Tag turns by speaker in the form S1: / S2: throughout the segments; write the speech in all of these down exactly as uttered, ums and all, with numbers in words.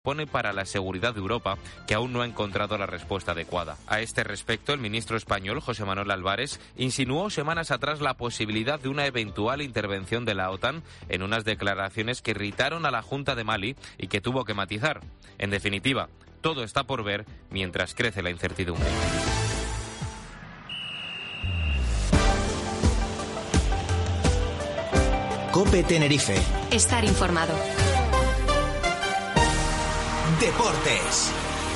S1: pone para la seguridad de Europa, que aún no ha encontrado la respuesta adecuada. A este respecto, el ministro español, José Manuel Álvarez, insinuó semanas atrás la posibilidad de una eventual intervención de la OTAN en unas declaraciones que irritaron a la Junta de Mali y que tuvo que matizar. En definitiva, todo está por ver mientras crece la incertidumbre.
S2: COPE Tenerife.
S3: Estar informado.
S2: Deportes.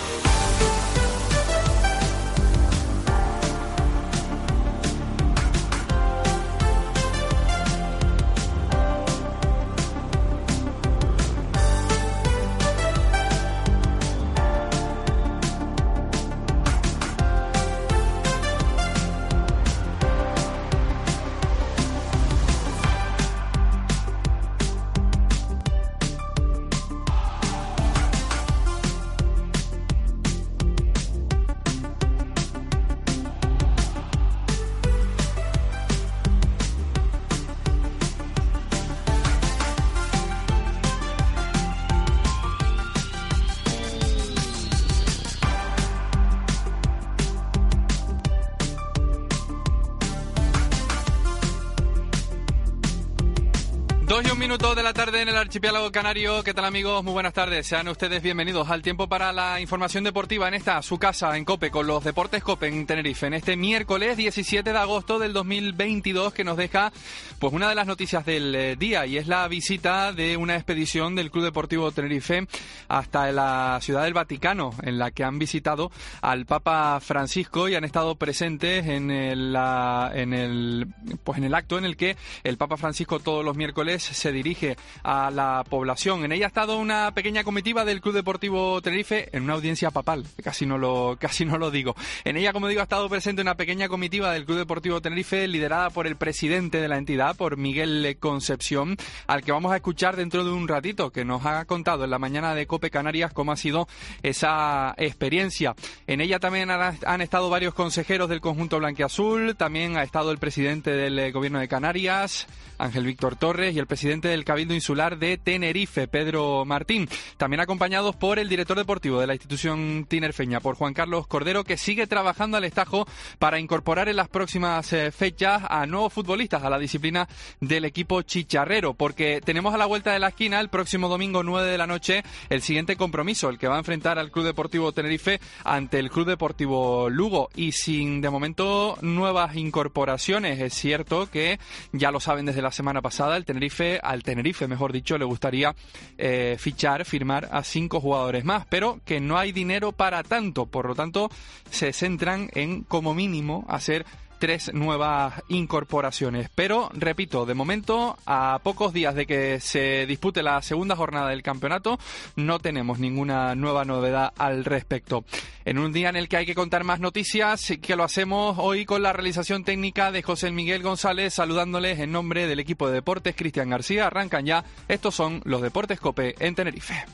S4: Dos y un minuto de la tarde en el archipiélago canario. ¿Qué tal, amigos? Muy buenas tardes. Sean ustedes bienvenidos al tiempo para la información deportiva en esta, su casa, en COPE, con los Deportes COPE en Tenerife. En este miércoles diecisiete de agosto del dos mil veintidós, que nos deja pues una de las noticias del eh, día, y es la visita de una expedición del Club Deportivo Tenerife hasta la Ciudad del Vaticano, en la que han visitado al Papa Francisco y han estado presentes en el, la, en el, pues en el acto en el que el Papa Francisco todos los miércoles se dirige a la población. En ella ha estado una pequeña comitiva del Club Deportivo Tenerife en una audiencia papal, casi no lo casi no lo digo. En ella, como digo, ha estado presente una pequeña comitiva del Club Deportivo Tenerife liderada por el presidente de la entidad, por Miguel Concepción, al que vamos a escuchar dentro de un ratito, que nos ha contado en la mañana de COPE Canarias cómo ha sido esa experiencia. En ella también han, han estado varios consejeros del conjunto blanquiazul, también ha estado el presidente del Gobierno de Canarias, Ángel Víctor Torres, y el presidente del Cabildo Insular de Tenerife, Pedro Martín, también acompañados por el director deportivo de la institución tinerfeña, por Juan Carlos Cordero, que sigue trabajando al estajo para incorporar en las próximas eh, fechas a nuevos futbolistas a la disciplina del equipo chicharrero, porque tenemos a la vuelta de la esquina el próximo domingo nueve de la noche el siguiente compromiso, el que va a enfrentar al Club Deportivo Tenerife ante el Club Deportivo Lugo, y sin de momento nuevas incorporaciones. Es cierto que ya lo saben desde la semana pasada, el Tenerife al Tenerife, mejor dicho, le gustaría eh, fichar, firmar a cinco jugadores más, pero que no hay dinero para tanto, por lo tanto se centran en, como mínimo, hacer tres nuevas incorporaciones. Pero, repito, de momento, a pocos días de que se dispute la segunda jornada del campeonato, no tenemos ninguna nueva novedad al respecto. En un día en el que hay que contar más noticias, que lo hacemos hoy con la realización técnica de José Miguel González, saludándoles en nombre del equipo de deportes Cristian García. Arrancan ya, estos son los Deportes COPE en Tenerife.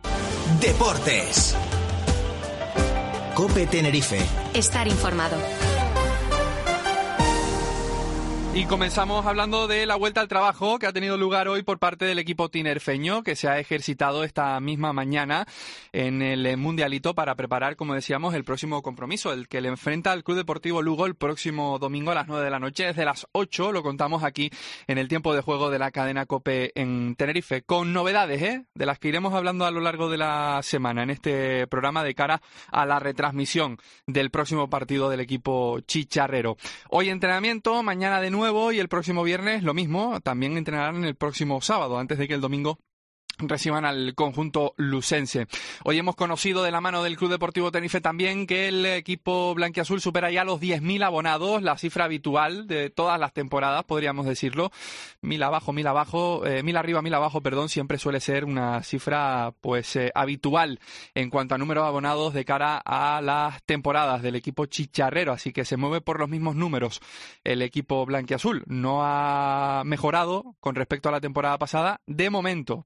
S2: Deportes. COPE Tenerife.
S3: Estar informado.
S4: Y comenzamos hablando de la vuelta al trabajo que ha tenido lugar hoy por parte del equipo tinerfeño, que se ha ejercitado esta misma mañana en el Mundialito para preparar, como decíamos, el próximo compromiso, el que le enfrenta al Club Deportivo Lugo el próximo domingo a las nueve de la noche. Desde las ocho lo contamos aquí en el tiempo de juego de la cadena COPE en Tenerife, con novedades, ¿eh? de las que iremos hablando a lo largo de la semana en este programa de cara a la retransmisión del próximo partido del equipo chicharrero. Hoy entrenamiento, mañana de nuevo, y el próximo viernes lo mismo, también entrenarán el próximo sábado, antes de que el domingo reciban al conjunto lucense. Hoy hemos conocido de la mano del Club Deportivo Tenerife también que el equipo blanquiazul supera ya los diez mil abonados, la cifra habitual de todas las temporadas, podríamos decirlo. Mil abajo, mil abajo, eh, mil arriba, mil abajo, perdón, siempre suele ser una cifra pues eh, habitual en cuanto a número de abonados de cara a las temporadas del equipo chicharrero, así que se mueve por los mismos números el equipo blanquiazul. No ha mejorado con respecto a la temporada pasada de momento, porque todavía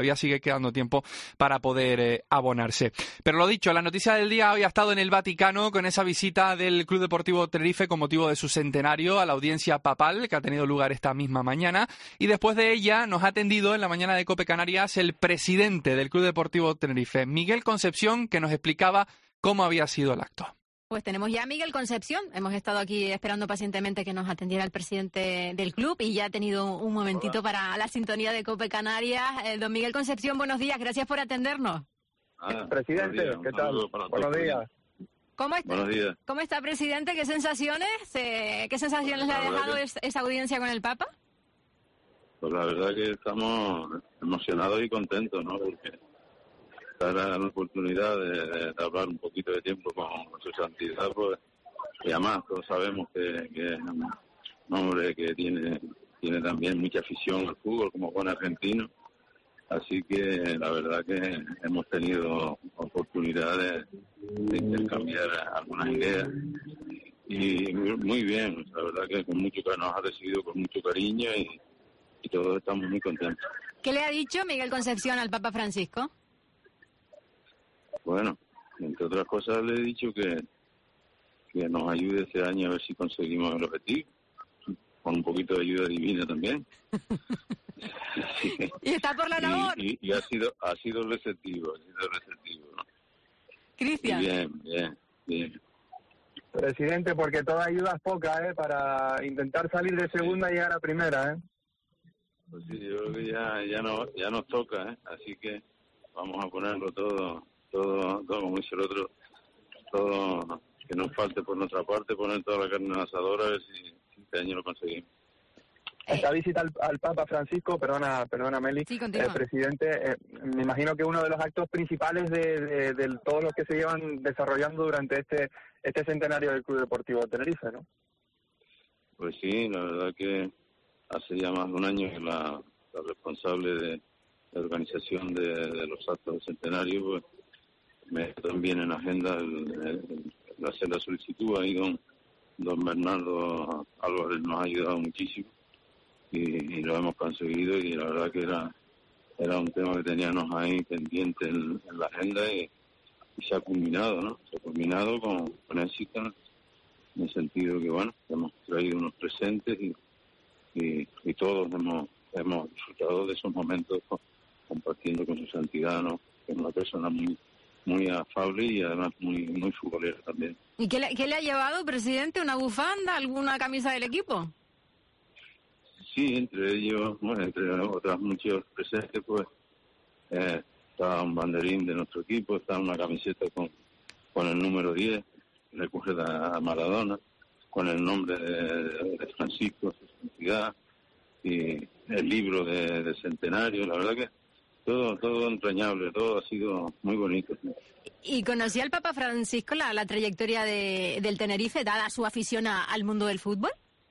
S4: todavía sigue quedando tiempo para poder eh, abonarse. Pero lo dicho, la noticia del día hoy ha estado en el Vaticano con esa visita del Club Deportivo Tenerife con motivo de su centenario a la audiencia papal que ha tenido lugar esta misma mañana, y después de ella nos ha atendido en la mañana de COPE Canarias el presidente del Club Deportivo Tenerife, Miguel Concepción, que nos explicaba cómo había sido el acto.
S5: Pues tenemos ya a Miguel Concepción. Hemos estado aquí esperando pacientemente que nos atendiera el presidente del club y ya ha tenido un momentito Hola. para la sintonía de COPE Canarias. Eh, don Miguel Concepción, buenos días. Gracias por atendernos.
S6: Ah, presidente, días, ¿qué tal? Buenos días.
S5: ¿Cómo está?
S6: Buenos días.
S5: ¿Cómo está, presidente? ¿Qué sensaciones, eh, qué sensaciones le ha dejado que... esa audiencia con el Papa?
S6: Pues la verdad que estamos emocionados y contentos, ¿no? Porque era la oportunidad de, de hablar un poquito de tiempo con, con su santidad, pues, y además todos sabemos que, que es un hombre que tiene tiene también mucha afición al fútbol como buen argentino, así que la verdad que hemos tenido oportunidad de, de intercambiar algunas ideas y muy bien, la verdad que con mucho que nos ha recibido con mucho cariño y, y todos estamos muy contentos.
S5: ¿Qué le ha dicho Miguel Concepción al Papa Francisco?
S6: Bueno, entre otras cosas le he dicho que, que nos ayude este año a ver si conseguimos el objetivo, con un poquito de ayuda divina también.
S5: Sí. Y está por la labor.
S6: Y, y, y ha sido ha sido receptivo, ha sido receptivo, ¿no?
S5: Cristian.
S6: Bien, bien, bien.
S7: Presidente, porque toda ayuda es poca, ¿eh? Para intentar salir de segunda y llegar a primera, ¿eh?
S6: Pues sí, yo creo que ya, ya, no, ya nos toca, ¿eh? Así que vamos a ponerlo todo... Todo, todo, como dice el otro, todo que nos falte por nuestra parte, poner toda la carne en el asador a ver si, si este año lo conseguimos.
S7: Esta visita al, al Papa Francisco, perdona, perdona Meli,
S5: sí,
S7: eh, presidente, eh, me imagino que uno de los actos principales de, de, de todos los que se llevan desarrollando durante este este centenario del Club Deportivo Tenerife, ¿no?
S6: Pues sí, la verdad que hace ya más de un año que la, la responsable de la organización de, de los actos del centenario, pues, me también en agenda el, el, el hacer la solicitud. Ahí don, don Bernardo Álvarez nos ha ayudado muchísimo y, y lo hemos conseguido, y la verdad que era era un tema que teníamos ahí pendiente en, en la agenda y, y se ha culminado, ¿no? Se ha culminado con, con éxito, en el sentido que, bueno, hemos traído unos presentes y, y, y todos hemos hemos disfrutado de esos momentos compartiendo con su santidad, ¿no? Que es una persona muy muy afable y además muy muy futbolera también.
S5: ¿Y qué le, qué le ha llevado, presidente? ¿Una bufanda, alguna camisa del equipo?
S6: Sí, entre ellos, bueno, entre otras muchos presentes, pues eh, está un banderín de nuestro equipo, está una camiseta con, con el número diez, recurre a Maradona, con el nombre de, de Francisco, su santidad, y el libro de, de centenario. La verdad que Todo, todo entrañable, todo ha sido muy bonito.
S5: ¿Y conocía el Papa Francisco la, la trayectoria de, del Tenerife, dada su afición a, al mundo del fútbol?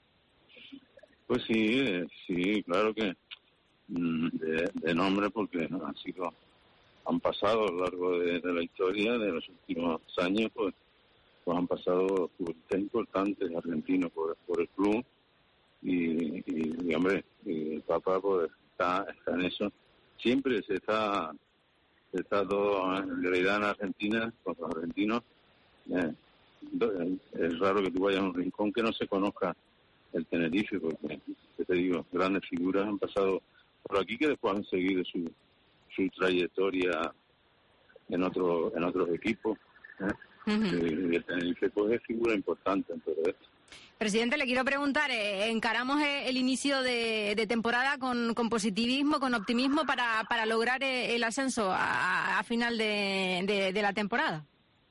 S6: Pues sí, sí, claro que de, de nombre, porque ¿no? han sido, han pasado a lo largo de, de la historia, de los últimos años, pues, pues han pasado futbolistas importantes argentinos por, por el club, y, y, y hombre, y el Papa pues está, está en eso. Siempre se está, se está todo, en realidad en Argentina, con los argentinos, eh, es raro que tú vayas a un rincón que no se conozca el Tenerife, porque, ¿qué te digo? Grandes figuras han pasado por aquí que después han seguido su, su trayectoria en, otro, en otros equipos. ¿eh? Uh-huh. Y el Tenerife pues, es figura importante en todo esto.
S5: Presidente, le quiero preguntar, eh, encaramos eh, el inicio de, de temporada con, con positivismo, con optimismo para, para lograr eh, el ascenso a, a final de, de, de la temporada.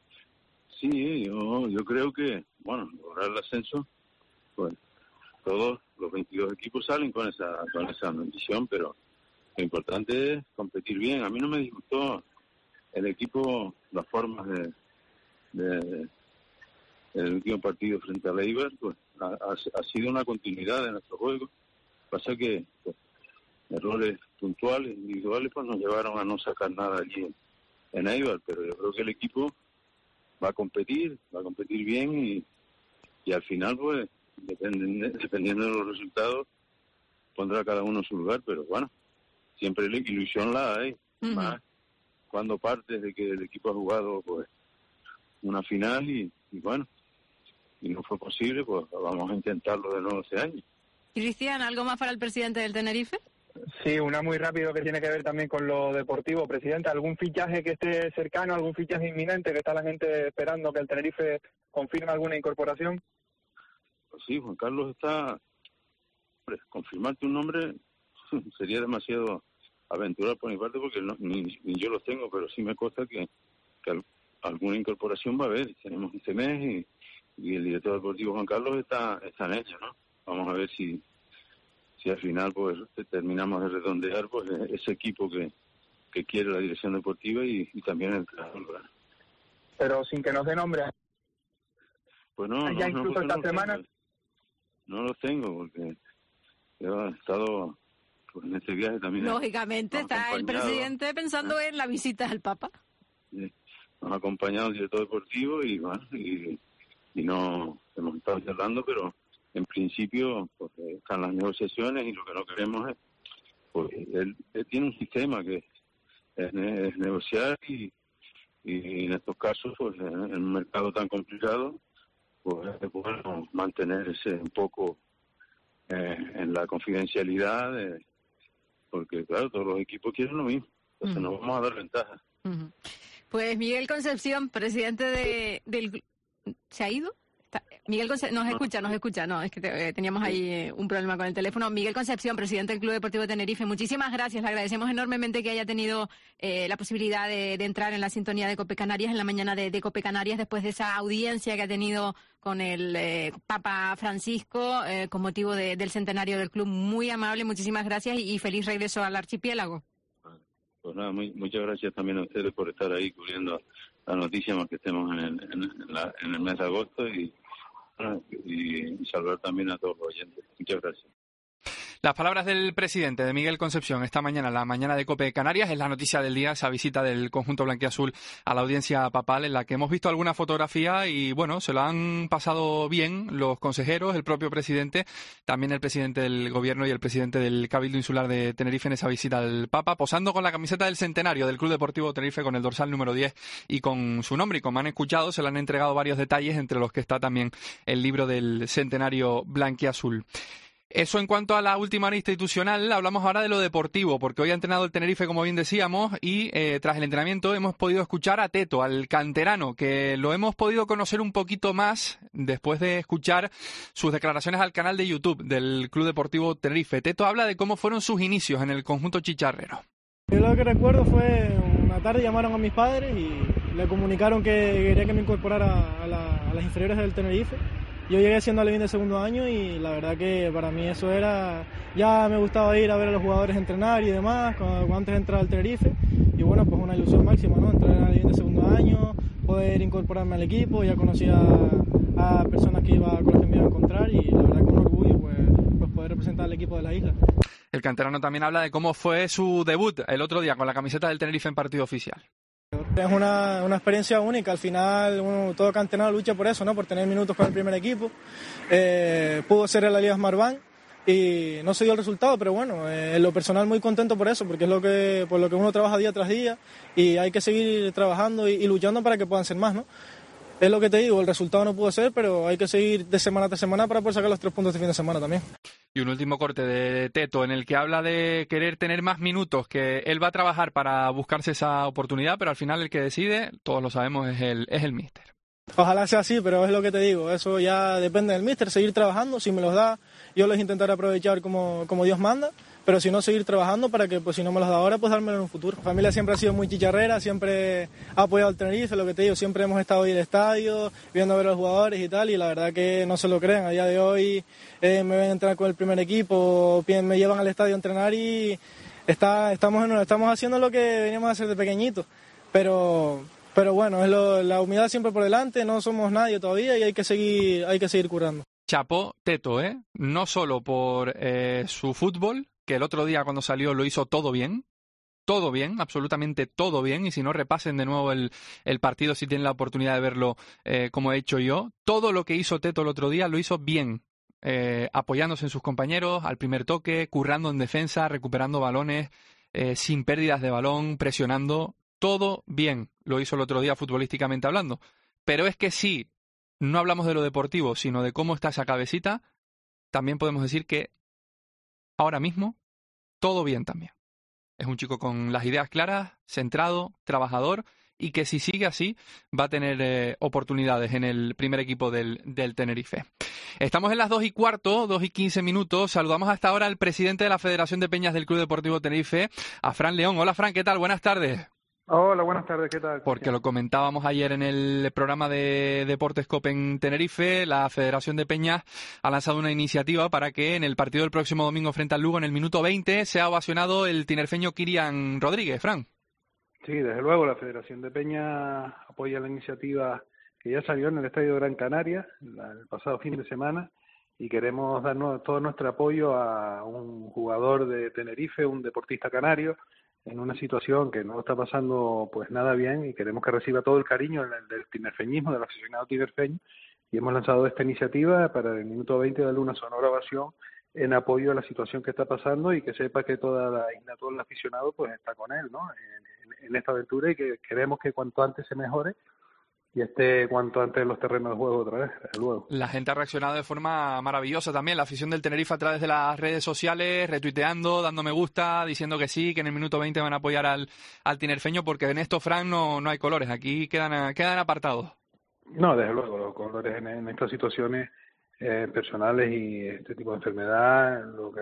S6: Sí, yo, yo creo que, bueno, lograr el ascenso, pues todos los veintidós equipos salen con esa con esa ambición, pero lo importante es competir bien. A mí no me disgustó el equipo, las formas de... de el último partido frente a Eibar, pues ha, ha sido una continuidad de nuestro juego. Pasa que pues, errores puntuales, individuales, pues nos llevaron a no sacar nada allí en, en Eibar, pero yo creo que el equipo va a competir, va a competir bien y, y al final, pues, dependiendo, dependiendo de los resultados, pondrá cada uno su lugar, pero bueno, siempre la ilusión la hay,
S5: Ujú.
S6: más cuando partes de que el equipo ha jugado pues una final y, y bueno, y no fue posible, pues vamos a intentarlo de nuevo este año.
S5: Cristian, ¿algo más para el presidente del Tenerife?
S7: Sí, una muy rápido que tiene que ver también con lo deportivo, presidente. ¿Algún fichaje que esté cercano, algún fichaje inminente que está la gente esperando que el Tenerife confirme alguna incorporación?
S6: Pues sí, Juan Carlos está... Hombre, confirmarte un nombre sería demasiado aventurar por mi parte porque no, ni, ni yo los tengo, pero sí me consta que, que al, alguna incorporación va a haber. Tenemos este mes y, y el director deportivo Juan Carlos está, está en ello, ¿no? Vamos a ver si... si al final pues terminamos de redondear pues ese equipo que, que quiere la dirección deportiva y, y también el entrenador.
S7: Pero sin que nos dé nombre.
S6: Pues no,
S7: Ya
S6: no,
S7: incluso
S6: no,
S7: esta
S6: no
S7: semana.
S6: Tengo. No los tengo porque yo he estado pues, en este viaje también.
S5: Lógicamente
S6: nos ha
S5: está el
S6: acompañado,
S5: presidente pensando en la visita al Papa.
S6: eh, Nos ha acompañado el director deportivo y bueno, y, y no hemos estado charlando, pero en principio pues, están las negociaciones y lo que no queremos es, pues él, él tiene un sistema que es, es negociar y, y en estos casos, pues en, en un mercado tan complicado, pues es bueno mantener ese un poco eh, en la confidencialidad, eh, porque claro, todos los equipos quieren lo mismo, entonces
S5: Mm.
S6: nos vamos a dar ventaja.
S5: Ujú. Pues Miguel Concepción, presidente de, del... ¿Se ha ido? Está- Miguel Concepción, nos escucha, nos escucha. No, es que te- eh, teníamos ahí eh, un problema con el teléfono. Miguel Concepción, presidente del Club Deportivo Tenerife, muchísimas gracias. Le agradecemos enormemente que haya tenido eh, la posibilidad de, de entrar en la sintonía de Cope Canarias, en la mañana de, de Cope Canarias, después de esa audiencia que ha tenido con el eh, Papa Francisco eh, con motivo de- del centenario del club. Muy amable, muchísimas gracias y, y feliz regreso al archipiélago.
S6: Pues nada, muy, muchas gracias también a ustedes por estar ahí cubriendo la noticia, más que estemos en el, en, en la- en el mes de agosto y, bueno, y, y saludar también a todos los oyentes. Muchas gracias.
S4: Las palabras del presidente de Miguel Concepción esta mañana, la mañana de Cope Canarias, es la noticia del día, esa visita del conjunto blanquiazul a la audiencia papal, en la que hemos visto alguna fotografía y, bueno, se lo han pasado bien los consejeros, el propio presidente, también el presidente del gobierno y el presidente del Cabildo Insular de Tenerife en esa visita al Papa, posando con la camiseta del centenario del Club Deportivo Tenerife con el dorsal número diez y con su nombre. Y como han escuchado, se le han entregado varios detalles, entre los que está también el libro del centenario blanquiazul. Eso en cuanto a la última hora institucional. Hablamos ahora de lo deportivo, porque hoy ha entrenado el Tenerife, como bien decíamos, y eh, tras el entrenamiento hemos podido escuchar a Teto, al canterano, que lo hemos podido conocer un poquito más después de escuchar sus declaraciones al canal de YouTube del Club Deportivo Tenerife. Teto habla de cómo fueron sus inicios en el conjunto chicharrero.
S8: Yo lo que recuerdo fue una tarde llamaron a mis padres y le comunicaron que quería que me incorporara a, la, a las inferiores del Tenerife. Yo llegué siendo alevín de segundo año y la verdad que para mí eso era... Ya me gustaba ir a ver a los jugadores entrenar y demás, cuando, cuando antes de entrar al Tenerife. Y bueno, pues una ilusión máxima, ¿no? Entrar en alevín de segundo año, poder incorporarme al equipo. Ya conocía a, a personas que iba, con las que me iba a encontrar y la verdad que un orgullo pues, pues poder representar al equipo de la isla.
S4: El canterano también habla de cómo fue su debut el otro día con la camiseta del Tenerife en partido oficial.
S8: Es una, una experiencia única, al final uno, todo canterano lucha por eso, ¿no? Por tener minutos con el primer equipo. Eh, pudo ser en la Liga Smartbank y no se dio el resultado, pero bueno, eh, en lo personal muy contento por eso, porque es lo que, por lo que uno trabaja día tras día y hay que seguir trabajando y, y luchando para que puedan ser más, ¿no? Es lo que te digo, el resultado no pudo ser, pero hay que seguir de semana tras semana para poder sacar los tres puntos de fin de semana también.
S4: Y un último corte de Teto en el que habla de querer tener más minutos, que él va a trabajar para buscarse esa oportunidad, pero al final el que decide, todos lo sabemos, es el, es el míster.
S8: Ojalá sea así, pero es lo que te digo, eso ya depende del míster, seguir trabajando, si me los da, yo los intentaré aprovechar como, como Dios manda, pero si no, seguir trabajando para que, pues si no me los da ahora, pues dármelo en un futuro. Mi familia siempre ha sido muy chicharrera, siempre ha apoyado al Tenerife, lo que te digo, siempre hemos estado ahí en el estadio, viendo a ver a los jugadores y tal, y la verdad que no se lo creen, a día de hoy eh, me ven a entrenar con el primer equipo, me llevan al estadio a entrenar y está, estamos, en, estamos haciendo lo que veníamos a hacer de pequeñitos, pero... Pero bueno, es lo, la humildad siempre por delante, no somos nadie todavía y hay que seguir, hay que seguir curando.
S4: Chapó Teto, ¿eh? No solo por eh, su fútbol, que el otro día cuando salió lo hizo todo bien, todo bien, absolutamente todo bien, y si no repasen de nuevo el, el partido si tienen la oportunidad de verlo eh, como he hecho yo, todo lo que hizo Teto el otro día lo hizo bien. Eh, apoyándose en sus compañeros al primer toque, currando en defensa, recuperando balones. eh, sin pérdidas de balón, presionando, todo bien. Lo hizo el otro día futbolísticamente hablando. Pero es que si no hablamos de lo deportivo, sino de cómo está esa cabecita, también podemos decir que ahora mismo todo bien también. Es un chico con las ideas claras, centrado, trabajador, y que si sigue así va a tener eh, oportunidades en el primer equipo del, del Tenerife. Estamos en las dos y cuarto, dos y quince minutos. Saludamos hasta ahora al presidente de la Federación de Peñas del Club Deportivo Tenerife, a Fran León. Hola, Fran, ¿qué tal? Buenas tardes.
S9: Hola, buenas tardes, ¿qué tal?
S4: Porque lo comentábamos ayer en el programa de Deportes Cope en Tenerife, la Federación de Peñas ha lanzado una iniciativa para que en el partido del próximo domingo frente al Lugo, en el minuto veinte, sea ovacionado el tinerfeño Kirian Rodríguez. Fran.
S9: Sí, desde luego, la Federación de Peñas apoya la iniciativa que ya salió en el Estadio Gran Canaria la, el pasado fin de semana, y queremos dar todo nuestro apoyo a un jugador de Tenerife, un deportista canario, en una situación que no está pasando pues nada bien, y queremos que reciba todo el cariño del, del tinerfeñismo, del aficionado tinerfeño, y hemos lanzado esta iniciativa para el minuto veinte darle una sonora ovación en apoyo a la situación que está pasando, y que sepa que toda la isla, todo el aficionado pues está con él, ¿no? En, en, en esta aventura, y que queremos que cuanto antes se mejore y esté cuanto antes en los terrenos de juego otra vez, desde luego.
S4: La gente ha reaccionado de forma maravillosa también, la afición del Tenerife a través de las redes sociales, retuiteando, dando me gusta, diciendo que sí, que en el minuto veinte van a apoyar al, al tinerfeño, porque en esto, Fran, no, no hay colores, aquí quedan, quedan apartados.
S9: No, desde luego, los colores en, en estas situaciones eh, personales y este tipo de enfermedad, lo que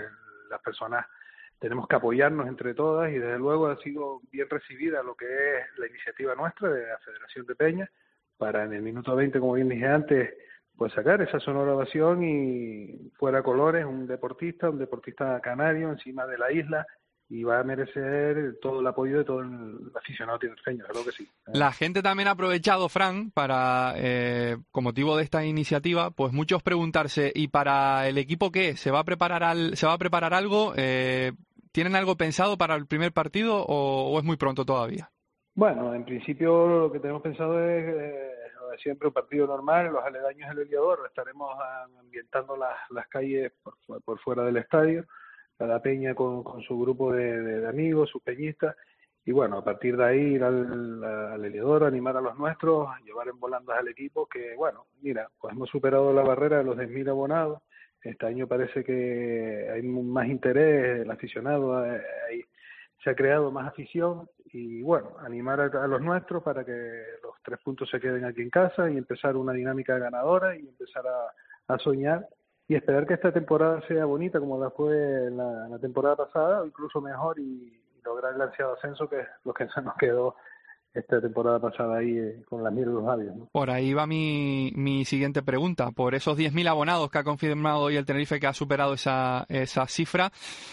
S9: las personas tenemos que apoyarnos entre todas, y desde luego ha sido bien recibida lo que es la iniciativa nuestra de la Federación de Peñas para en el minuto veinte, como bien dije antes, pues sacar esa sonora ovación y fuera colores, un deportista, un deportista canario encima de la isla, y va a merecer todo el apoyo de todo el aficionado tinerfeño, creo que sí.
S4: La gente también ha aprovechado, Fran, para, eh, con motivo de esta iniciativa, pues muchos preguntarse, ¿y para el equipo qué? ¿Se va a preparar al, se va a preparar algo? Eh, ¿Tienen algo pensado para el primer partido o, o es muy pronto todavía?
S9: Bueno, en principio lo que tenemos pensado es eh, siempre un partido normal, en los aledaños del Heliodoro. Estaremos ambientando las, las calles por, por fuera del estadio, cada peña con, con su grupo de, de, de amigos, sus peñistas, y bueno, a partir de ahí ir al, al Heliodoro, animar a los nuestros, llevar en volandas al equipo, que bueno, mira, pues hemos superado la barrera de los diez mil abonados. Este año parece que hay más interés, el aficionado, hay, se ha creado más afición, y bueno, animar a, a los nuestros para que los tres puntos se queden aquí en casa y empezar una dinámica ganadora y empezar a, a soñar y esperar que esta temporada sea bonita como la fue en la, la temporada pasada, o incluso mejor, y, y lograr el ansiado ascenso, que es lo que se nos quedó esta temporada pasada ahí eh, con las miel en los labios, ¿no?
S4: Por ahí va mi, mi siguiente pregunta. Por esos diez mil abonados que ha confirmado hoy el Tenerife, que ha superado esa, esa cifra,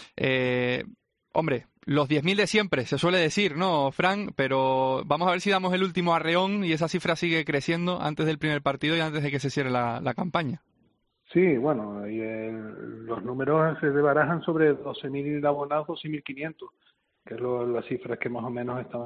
S4: eh, hombre, los diez mil de siempre, se suele decir, ¿no, Fran? Pero vamos a ver si damos el último arreón y esa cifra sigue creciendo antes del primer partido y antes de que se cierre la, la campaña.
S9: Sí, bueno, y el, los números se barajan sobre doce mil abonados, doce mil quinientos, que es lo, las cifras que más o menos están.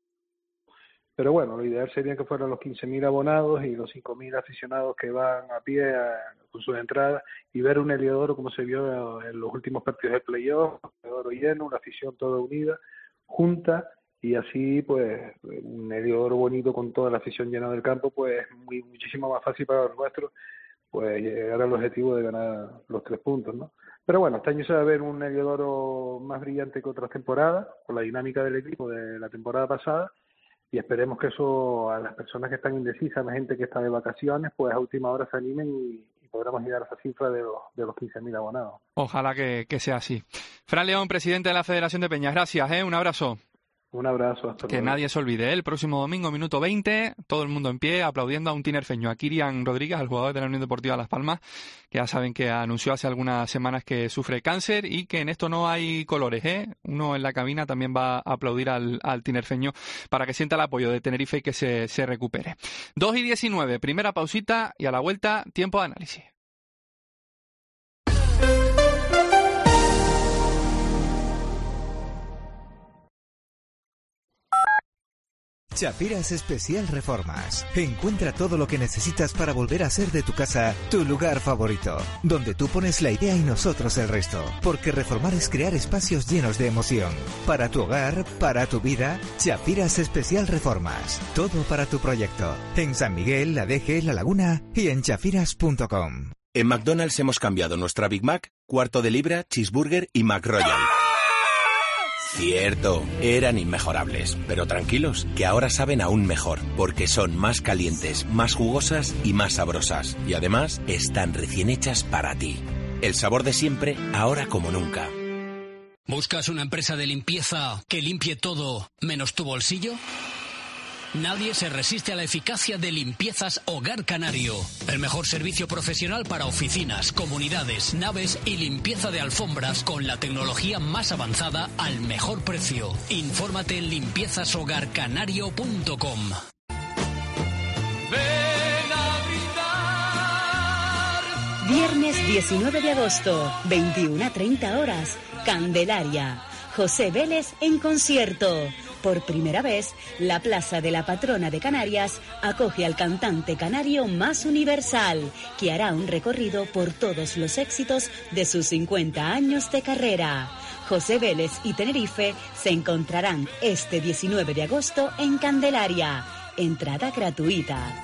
S9: Pero bueno, lo ideal sería que fueran los quince mil abonados y los cinco mil aficionados que van a pie a, con sus entradas, y ver un Heliodoro como se vio en los últimos partidos de playoff, un Heliodoro lleno, una afición toda unida, junta, y así pues un Heliodoro bonito con toda la afición llena del campo, pues muy muchísimo más fácil para los nuestros pues llegar al objetivo de ganar los tres puntos, ¿no? Pero bueno, este año se va a ver un Heliodoro más brillante que otras temporadas, por la dinámica del equipo de la temporada pasada, y esperemos que eso a las personas que están indecisas, a la gente que está de vacaciones, pues a última hora se animen y, y podremos llegar a esa cifra de los, de los quince mil abonados.
S4: Ojalá que, que sea así. Fran León, presidente de la Federación de Peñas, gracias, ¿eh? Un abrazo.
S9: Un abrazo, hasta
S4: Que
S9: luego.
S4: nadie se olvide, ¿eh? El próximo domingo, minuto veinte, todo el mundo en pie, aplaudiendo a un tinerfeño, a Kirian Rodríguez, al jugador de la Unión Deportiva Las Palmas, que ya saben que anunció hace algunas semanas que sufre cáncer y que en esto no hay colores, ¿eh? Uno en la cabina también va a aplaudir al, al tinerfeño para que sienta el apoyo de Tenerife y que se, se recupere. dos y diecinueve, primera pausita y a la vuelta, tiempo de análisis.
S10: Chafiras Especial Reformas. Encuentra todo lo que necesitas para volver a ser de tu casa tu lugar favorito, donde tú pones la idea y nosotros el resto, porque reformar es crear espacios llenos de emoción. Para tu hogar, para tu vida, Chafiras Especial Reformas. Todo para tu proyecto. En San Miguel, La Deje, La Laguna y en chafiras punto com.
S11: En McDonald's hemos cambiado nuestra Big Mac, cuarto de libra, cheeseburger y McRoyal. Cierto, eran inmejorables, pero tranquilos, que ahora saben aún mejor, porque son más calientes, más jugosas y más sabrosas. Y además, están recién hechas para ti. El sabor de siempre, ahora como nunca.
S12: ¿Buscas una empresa de limpieza que limpie todo menos tu bolsillo? Nadie se resiste a la eficacia de Limpiezas Hogar Canario. El mejor servicio profesional para oficinas, comunidades, naves y limpieza de alfombras con la tecnología más avanzada al mejor precio. Infórmate en limpiezas hogar canario punto com.
S13: Viernes diecinueve de agosto, veintiuna a treinta horas, Candelaria. José Vélez en concierto. Por primera vez, la Plaza de la Patrona de Canarias acoge al cantante canario más universal, que hará un recorrido por todos los éxitos de sus cincuenta años de carrera. José Vélez y Tenerife se encontrarán este diecinueve de agosto en Candelaria. Entrada gratuita.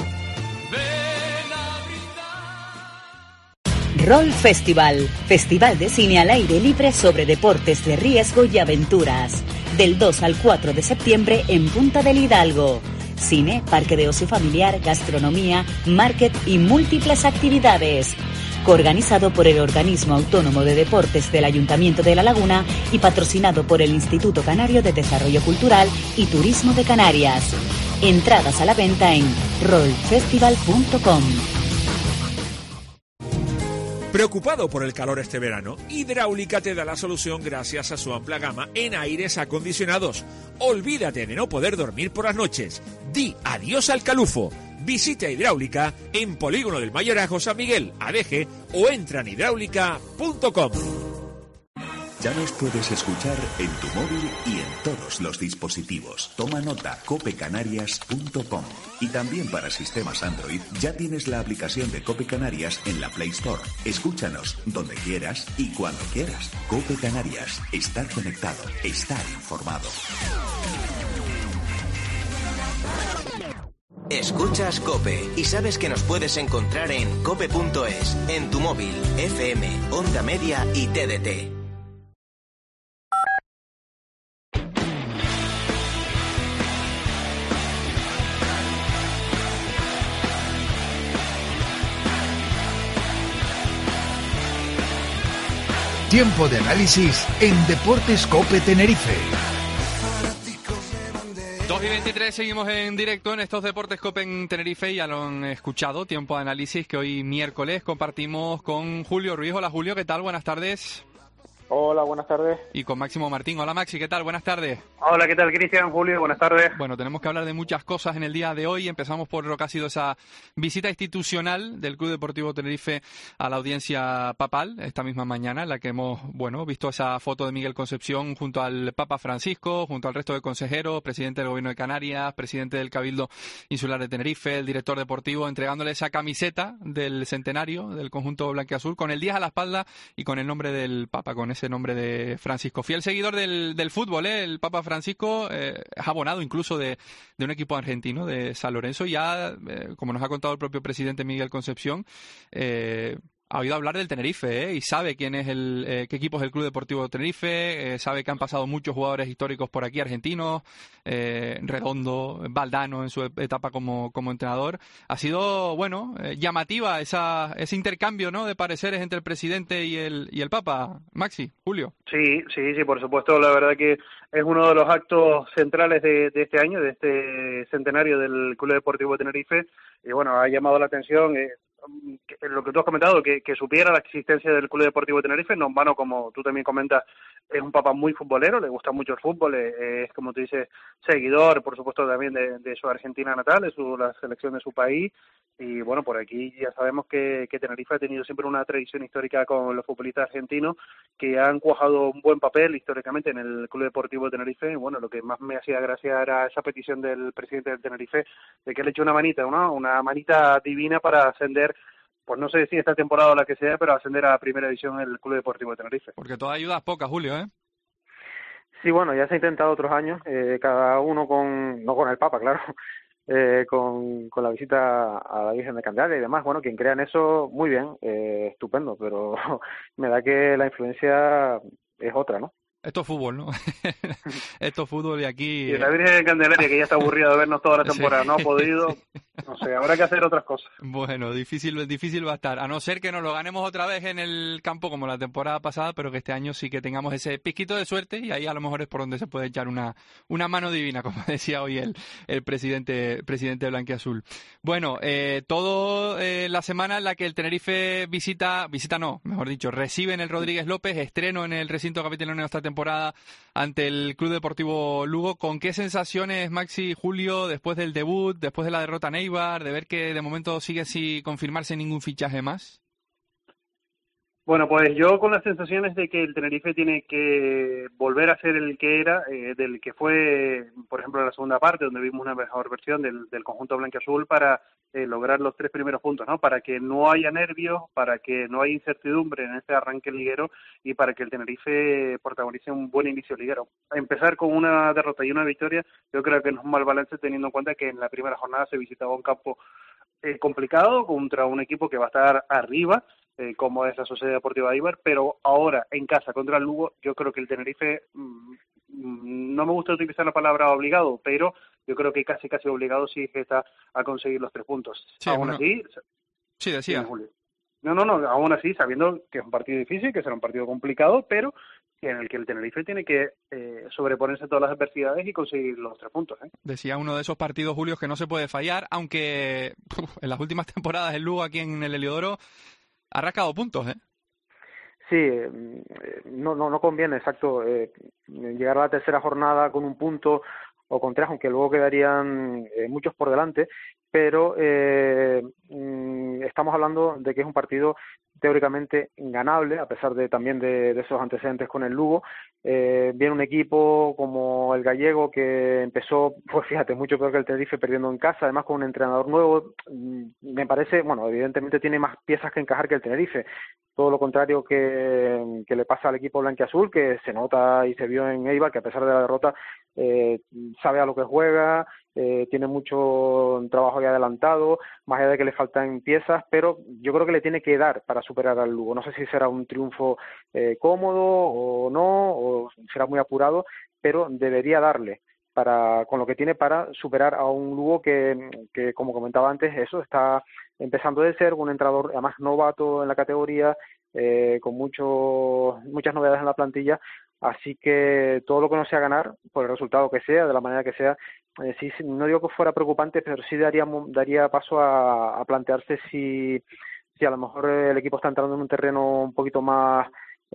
S13: Roll Festival, festival de cine al aire libre sobre deportes de riesgo y aventuras. Del dos al cuatro de septiembre en Punta del Hidalgo. Cine, parque de ocio familiar, gastronomía, market y múltiples actividades. Coorganizado por el Organismo Autónomo de Deportes del Ayuntamiento de La Laguna y patrocinado por el Instituto Canario de Desarrollo Cultural y Turismo de Canarias. Entradas a la venta en roll festival punto com.
S14: ¿Preocupado por el calor este verano? Hidráulica te da la solución gracias a su amplia gama en aires acondicionados. Olvídate de no poder dormir por las noches. Di adiós al calufo. Visita Hidráulica en Polígono del Mayorazgo San Miguel, Adeje, o entra en hidráulica punto com.
S15: Ya nos puedes escuchar en tu móvil y en todos los dispositivos. Toma nota, cope canarias punto com. Y también para sistemas Android ya tienes la aplicación de Cope Canarias en la Play Store. Escúchanos donde quieras y cuando quieras. Cope Canarias. Estar conectado. Estar informado.
S2: Escuchas COPE y sabes que nos puedes encontrar en cope punto es, en tu móvil, F M, onda media y T D T.
S16: Tiempo de análisis en Deportes COPE Tenerife.
S4: dos y veintitrés, seguimos en directo en estos Deportes COPE en Tenerife. Ya lo han escuchado, tiempo de análisis que hoy miércoles compartimos con Julio Ruiz. Hola Julio, ¿qué tal? Buenas tardes.
S17: Hola, buenas tardes.
S4: Y con Máximo Martín. Hola Maxi, ¿qué tal? Buenas tardes.
S17: Hola, ¿qué tal, Cristian? Julio, buenas tardes.
S4: Bueno, tenemos que hablar de muchas cosas en el día de hoy. Empezamos por lo que ha sido esa visita institucional del Club Deportivo Tenerife a la audiencia papal esta misma mañana, en la que hemos, bueno, visto esa foto de Miguel Concepción junto al Papa Francisco, junto al resto de consejeros, presidente del Gobierno de Canarias, presidente del Cabildo Insular de Tenerife, el director deportivo, entregándole esa camiseta del centenario del conjunto blanquiazul con el diez a la espalda y con el nombre del Papa, con ese nombre de Francisco. Fiel seguidor del, del fútbol, ¿eh? El Papa Francisco eh, es abonado incluso de, de un equipo argentino, de San Lorenzo. Ya, eh, como nos ha contado el propio presidente Miguel Concepción, eh, ha oído hablar del Tenerife, ¿eh? Y sabe quién es el, eh, qué equipo es el Club Deportivo Tenerife, eh, sabe que han pasado muchos jugadores históricos por aquí, argentinos, eh, Redondo, Valdano en su etapa como, como entrenador. Ha sido, bueno, eh, llamativa esa, ese intercambio, ¿no?, de pareceres entre el presidente y el, y el Papa. Maxi, Julio.
S17: Sí, sí, sí, por supuesto. La verdad que es uno de los actos centrales de, de este año, de este centenario del Club Deportivo Tenerife. Y bueno, ha llamado la atención eh, lo que tú has comentado, que, que supiera la existencia del Club Deportivo Tenerife, no en vano, como tú también comentas, es un papá muy futbolero, le gusta mucho el fútbol, es, es como tú dices, seguidor, por supuesto, también de, de su Argentina natal, de su, la selección de su país, y bueno, por aquí ya sabemos que, que Tenerife ha tenido siempre una tradición histórica con los futbolistas argentinos que han cuajado un buen papel históricamente en el Club Deportivo de Tenerife, y bueno, lo que más me hacía gracia era esa petición del presidente del Tenerife de que le eche una manita, ¿no? Una manita divina para ascender, pues no sé si esta temporada o la que sea, pero ascender a primera división el Club Deportivo de Tenerife.
S4: Porque toda ayuda es poca, Julio, ¿eh?
S18: Sí, bueno, ya se ha intentado otros años, eh, cada uno con, no con el Papa, claro, eh, con, con la visita a la Virgen de Candelaria y demás. Bueno, quien crea en eso, muy bien, eh, estupendo, pero me da que la influencia es otra, ¿no?
S4: Esto es fútbol, ¿no? Esto es fútbol y aquí...
S17: Y la Virgen de Candelaria, que ya está aburrida de vernos toda la temporada, sí, no ha podido, no sé, habrá que hacer otras cosas.
S4: Bueno, difícil difícil va a estar, a no ser que nos lo ganemos otra vez en el campo como la temporada pasada, pero que este año sí que tengamos ese piquito de suerte y ahí a lo mejor es por donde se puede echar una, una mano divina, como decía hoy el, el presidente presidente blanquiazul. Bueno, eh, todo eh, la semana en la que el Tenerife visita, visita no, mejor dicho, recibe en el Rodríguez López, estreno en el recinto capitalino esta temporada ante el Club Deportivo Lugo. ¿Con qué sensaciones, Maxi, Julio, después del debut, después de la derrota en Eibar, de ver que de momento sigue sin confirmarse ningún fichaje más?
S17: Bueno, pues yo con las sensaciones de que el Tenerife tiene que volver a ser el que era, eh, del que fue, por ejemplo, en la segunda parte, donde vimos una mejor versión del, del conjunto blanquiazul para eh, lograr los tres primeros puntos, ¿no? Para que no haya nervios, para que no haya incertidumbre en este arranque liguero y para que el Tenerife protagonice un buen inicio liguero. Empezar con una derrota y una victoria, yo creo que no es un mal balance teniendo en cuenta que en la primera jornada se visitaba un campo eh, complicado contra un equipo que va a estar arriba, Eh, como es la Sociedad Deportiva de Eibar, pero ahora en casa contra el Lugo, yo creo que el Tenerife, mmm, no me gusta utilizar la palabra obligado, pero yo creo que casi casi obligado sí está a conseguir los tres puntos.
S4: Sí,
S17: aún
S4: bueno,
S17: así,
S4: sí, decía.
S17: No, no, no, aún así, sabiendo que es un partido difícil, que será un partido complicado, pero en el que el Tenerife tiene que eh, sobreponerse a todas las adversidades y conseguir los tres puntos. ¿eh?
S4: Decía uno de esos partidos, Julio, que no se puede fallar, aunque uf, en las últimas temporadas el Lugo aquí en el Heliodoro ha rascado puntos, ¿eh?
S18: Sí, no no no conviene, exacto, eh, llegar a la tercera jornada con un punto o con tres, aunque luego quedarían eh, muchos por delante, pero eh, estamos hablando de que es un partido teóricamente ganable, a pesar de también de, de esos antecedentes con el Lugo. Eh, viene un equipo como el gallego que empezó, pues fíjate, mucho peor que el Tenerife, perdiendo en casa, además con un entrenador nuevo. Me parece, bueno, evidentemente tiene más piezas que encajar que el Tenerife, todo lo contrario que, que le pasa al equipo blanquiazul, que se nota y se vio en Eibar, que a pesar de la derrota eh, sabe a lo que juega, eh, tiene mucho trabajo ya adelantado, más allá de que le faltan piezas, pero yo creo que le tiene que dar para superar al Lugo. No sé si será un triunfo eh, cómodo o no, o será muy apurado, pero debería darle para con lo que tiene para superar a un Lugo que, que como comentaba antes, eso está empezando de ser un entrenador además novato en la categoría, eh, con mucho, muchas novedades en la plantilla, así que todo lo que no sea ganar, por el resultado que sea, de la manera que sea, eh, sí, no digo que fuera preocupante, pero sí daría, daría paso a, a plantearse si, si a lo mejor el equipo está entrando en un terreno un poquito más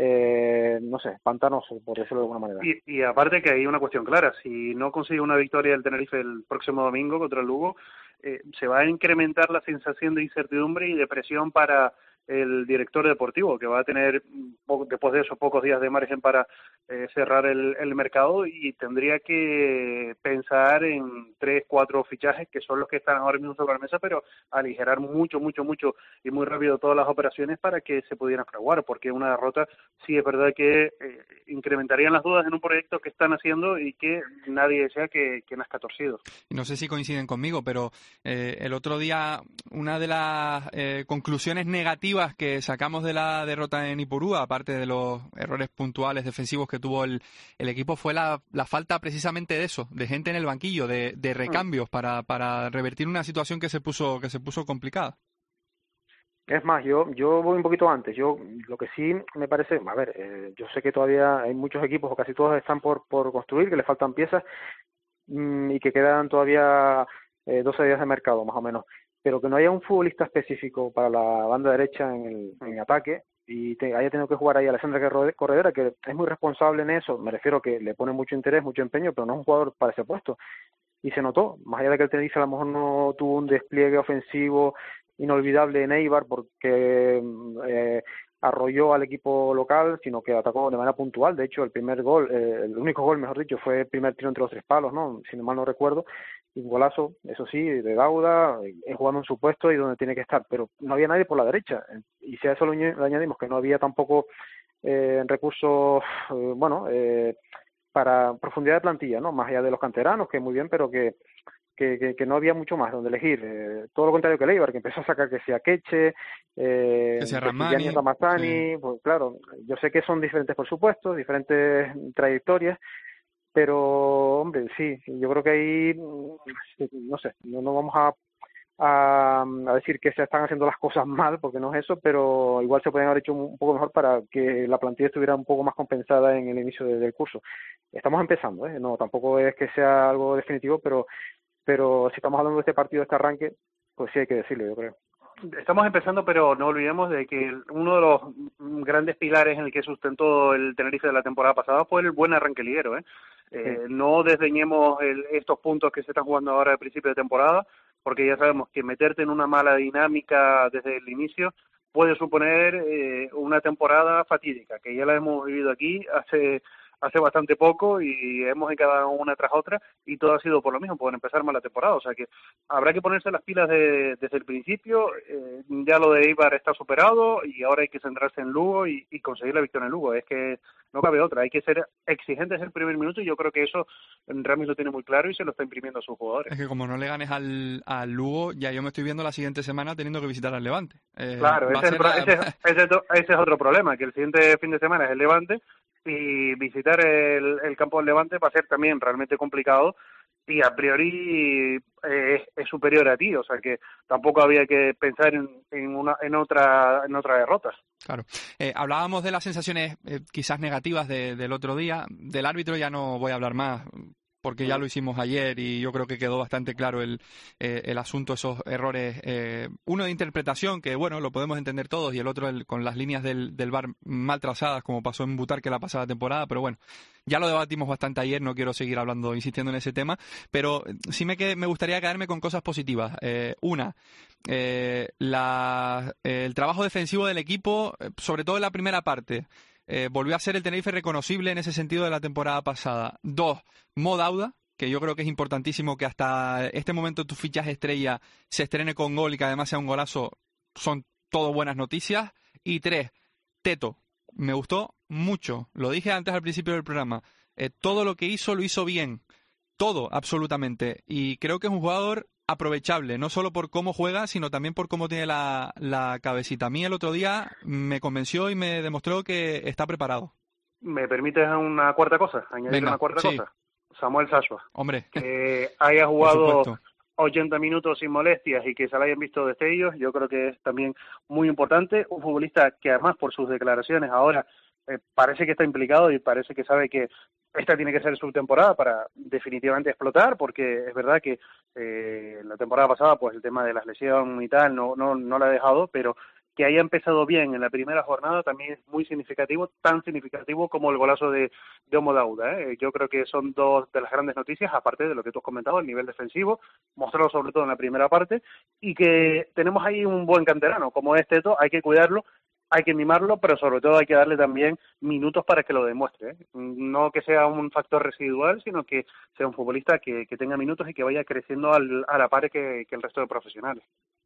S18: Eh, no sé, pantanoso, por decirlo de alguna manera.
S17: Y, y aparte que hay una cuestión clara, si no consigue una victoria el Tenerife el próximo domingo contra el Lugo, eh, se va a incrementar la sensación de incertidumbre y de presión para el director deportivo, que va a tener después de esos pocos días de margen para eh, cerrar el, el mercado, y tendría que pensar en tres, cuatro fichajes que son los que están ahora mismo sobre la mesa, pero aligerar mucho, mucho, mucho y muy rápido todas las operaciones para que se pudieran fraguar, porque una derrota sí es verdad que eh, incrementarían las dudas en un proyecto que están haciendo y que nadie desea que, que nazca torcido.
S4: No sé si coinciden conmigo, pero eh, el otro día una de las eh, conclusiones negativas que sacamos de la derrota en Ipurúa, aparte de los errores puntuales defensivos que tuvo el, el equipo, fue la, la falta precisamente de eso, de gente en el banquillo, de, de recambios para, para revertir una situación que se puso que se puso complicada.
S18: Es más, yo yo voy un poquito antes. Yo lo que sí me parece, a ver, eh, yo sé que todavía hay muchos equipos, o casi todos están por por construir, que le faltan piezas mmm, y que quedan todavía eh, doce días de mercado, más o menos. Pero que no haya un futbolista específico para la banda derecha en el en ataque, y te, haya tenido que jugar ahí Alexandre Corredera, que es muy responsable en eso, me refiero que le pone mucho interés, mucho empeño, pero no es un jugador para ese puesto. Y se notó, más allá de que el Tenerife a lo mejor no tuvo un despliegue ofensivo inolvidable en Eibar porque eh, arrolló al equipo local, sino que atacó de manera puntual. De hecho, el primer gol, eh, el único gol, mejor dicho, fue el primer tiro entre los tres palos, ¿no? Si mal no recuerdo, y un golazo, eso sí, de Dauda, eh, jugando en su puesto y donde tiene que estar, pero no había nadie por la derecha. Y si a eso le añadimos que no había tampoco eh, recursos, eh, bueno, eh, para profundidad de plantilla, ¿no? Más allá de los canteranos, que muy bien, pero que Que, que, que no había mucho más donde elegir. Eh, todo lo contrario que el Eibar, que empezó a sacar que sea Queche, eh,
S4: que sea
S18: Ramani, Ramazani, sí. Pues claro, yo sé que son diferentes por supuesto, diferentes trayectorias, pero hombre, sí, yo creo que ahí, no sé, no, no vamos a, a, a decir que se están haciendo las cosas mal, porque no es eso, pero igual se pueden haber hecho un poco mejor para que la plantilla estuviera un poco más compensada en el inicio de, del curso. Estamos empezando, ¿eh? No, tampoco es que sea algo definitivo, pero pero si estamos hablando de este partido, de este arranque, pues sí hay que decirlo, yo creo.
S17: Estamos empezando, pero no olvidemos de que uno de los grandes pilares en el que sustentó el Tenerife de la temporada pasada fue el buen arranque liguero, ¿eh? Eh, sí. No desdeñemos el, estos puntos que se están jugando ahora al principio de temporada, porque ya sabemos que meterte en una mala dinámica desde el inicio puede suponer eh, una temporada fatídica, que ya la hemos vivido aquí hace hace bastante poco y hemos encarado una tras otra y todo ha sido por lo mismo, por empezar mal la temporada, o sea que habrá que ponerse las pilas de, desde el principio. Eh, ya lo de Eibar está superado y ahora hay que centrarse en Lugo y, y conseguir la victoria en Lugo, es que no cabe otra, hay que ser exigentes el primer minuto y yo creo que eso Ramis lo tiene muy claro y se lo está imprimiendo a sus jugadores.
S4: Es que como no le ganes al, al Lugo, ya yo me estoy viendo la siguiente semana teniendo que visitar al Levante. Eh,
S17: claro, ese es, la... ese, ese, ese es otro problema, que el siguiente fin de semana es el Levante y visitar el, el campo del Levante va a ser también realmente complicado y a priori eh, es, es superior a ti, o sea que tampoco había que pensar en, en una en otra en otra derrota.
S4: Claro. Eh, hablábamos de las sensaciones eh, quizás negativas de, del otro día. Del árbitro ya no voy a hablar más, porque ya lo hicimos ayer y yo creo que quedó bastante claro el, eh, el asunto, esos errores, eh, uno de interpretación, que bueno, lo podemos entender todos, y el otro el, con las líneas del, del V A R mal trazadas, como pasó en Butarque la pasada temporada, pero bueno, ya lo debatimos bastante ayer, no quiero seguir hablando, insistiendo en ese tema, pero sí me, qued, me gustaría quedarme con cosas positivas. Eh, una, eh, la, eh, el trabajo defensivo del equipo, sobre todo en la primera parte. Eh, volvió a ser el Tenerife reconocible en ese sentido de la temporada pasada. Dos, Mo Dauda, que yo creo que es importantísimo que hasta este momento tu fichaje estrella se estrene con gol y que además sea un golazo, son todo buenas noticias. Y tres, Teto, me gustó mucho, lo dije antes al principio del programa, eh, todo lo que hizo lo hizo bien, todo, absolutamente, y creo que es un jugador aprovechable, no solo por cómo juega, sino también por cómo tiene la, la cabecita. A mí el otro día me convenció y me demostró que está preparado.
S17: ¿Me permites una cuarta cosa? Añadir Venga, una cuarta sí. cosa. Samuel Sasua.
S4: Hombre.
S17: Que haya jugado ochenta minutos sin molestias y que se la hayan visto destellos, yo creo que es también muy importante. Un futbolista que además por sus declaraciones ahora eh, parece que está implicado y parece que sabe que esta tiene que ser su temporada para definitivamente explotar, porque es verdad que eh, la temporada pasada pues el tema de las lesiones y tal no, no, no la ha dejado, pero que haya empezado bien en la primera jornada también es muy significativo, tan significativo como el golazo de, de Omo Dauda, ¿eh? Yo creo que son dos de las grandes noticias, aparte de lo que tú has comentado, el nivel defensivo, mostrado sobre todo en la primera parte, y que tenemos ahí un buen canterano, como es Teto, hay que cuidarlo, hay que mimarlo, pero sobre todo hay que darle también minutos para que lo demuestre, ¿eh? No que sea un factor residual, sino que sea un futbolista que, que tenga minutos y que vaya creciendo al, a la par que, que el resto de profesionales.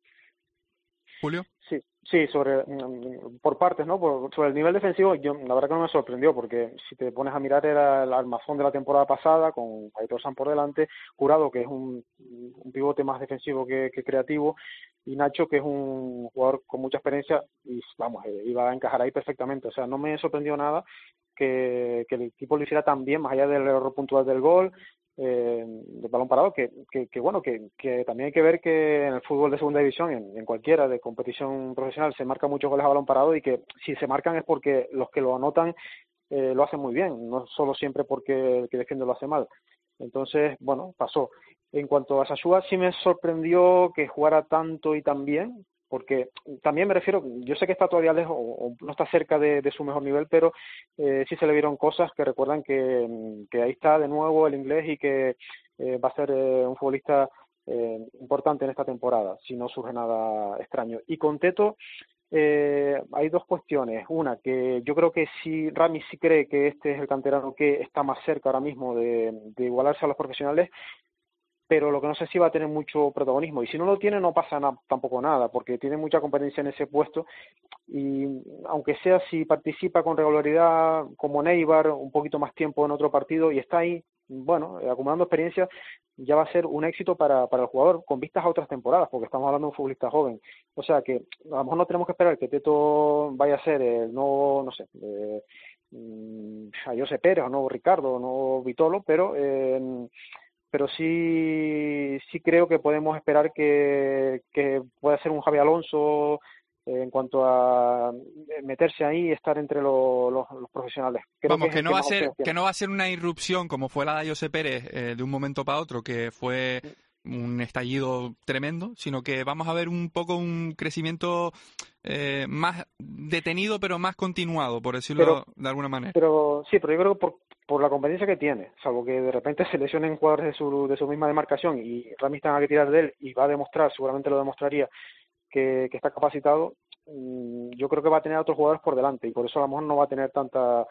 S4: Julio.
S18: Sí, sí, sobre por partes, ¿no? Por, sobre el nivel defensivo, yo la verdad que no me sorprendió, porque si te pones a mirar era el armazón de la temporada pasada, con Aitor San por delante, Jurado, que es un, un pivote más defensivo que, que creativo, y Nacho, que es un jugador con mucha experiencia, y vamos, iba a encajar ahí perfectamente. O sea, no me sorprendió nada que, que el equipo lo hiciera tan bien, más allá del error puntual del gol, eh, del balón parado, que, que, que bueno, que, que también hay que ver que en el fútbol de segunda división, en, en cualquiera de competición profesional, se marcan muchos goles a balón parado, y que si se marcan es porque los que lo anotan eh, lo hacen muy bien, no solo siempre porque el que defiende lo hace mal. Entonces, bueno, pasó. En cuanto a Sasua, sí me sorprendió que jugara tanto y tan bien, porque también me refiero, yo sé que está todavía lejos o, o no está cerca de, de su mejor nivel, pero eh, sí se le vieron cosas que recuerdan que, que ahí está de nuevo el inglés y que eh, va a ser eh, un futbolista eh, importante en esta temporada, si no surge nada extraño. Y con Teto eh, hay dos cuestiones. Una, que yo creo que si Rami sí cree que este es el canterano que está más cerca ahora mismo de, de igualarse a los profesionales, pero lo que no sé si va a tener mucho protagonismo. Y si no lo tiene, no pasa na- tampoco nada, porque tiene mucha competencia en ese puesto. Y aunque sea si participa con regularidad, como Neibar, un poquito más tiempo en otro partido, y está ahí, bueno, eh, acumulando experiencia, ya va a ser un éxito para, para el jugador, con vistas a otras temporadas, porque estamos hablando de un futbolista joven. O sea que a lo mejor no tenemos que esperar que Teto vaya a ser el nuevo, no sé, eh, a José Pérez, o nuevo Ricardo, o nuevo Vitolo, pero... Eh, pero sí sí creo que podemos esperar que, que pueda ser un Javi Alonso eh, en cuanto a meterse ahí y estar entre lo, los, los profesionales. Creo
S4: Vamos,
S18: que,
S4: que,
S18: es
S4: no
S18: el
S4: va a
S18: más
S4: ser
S18: opciones tiene.
S4: que no va a ser una irrupción como fue la de José Pérez eh, de un momento para otro, que fue un estallido tremendo, sino que vamos a ver un poco un crecimiento eh, más detenido, pero más continuado, por decirlo
S18: Pero-
S4: de alguna manera.
S18: Pero sí, pero yo creo que por, por la competencia que tiene, salvo que de repente se lesionen jugadores de su, de su misma demarcación y Rami tenga que tirar de él y va a demostrar, seguramente lo demostraría, que, que está capacitado, mm, yo creo que va a tener a otros jugadores por delante y por eso a lo mejor no va a tener tanta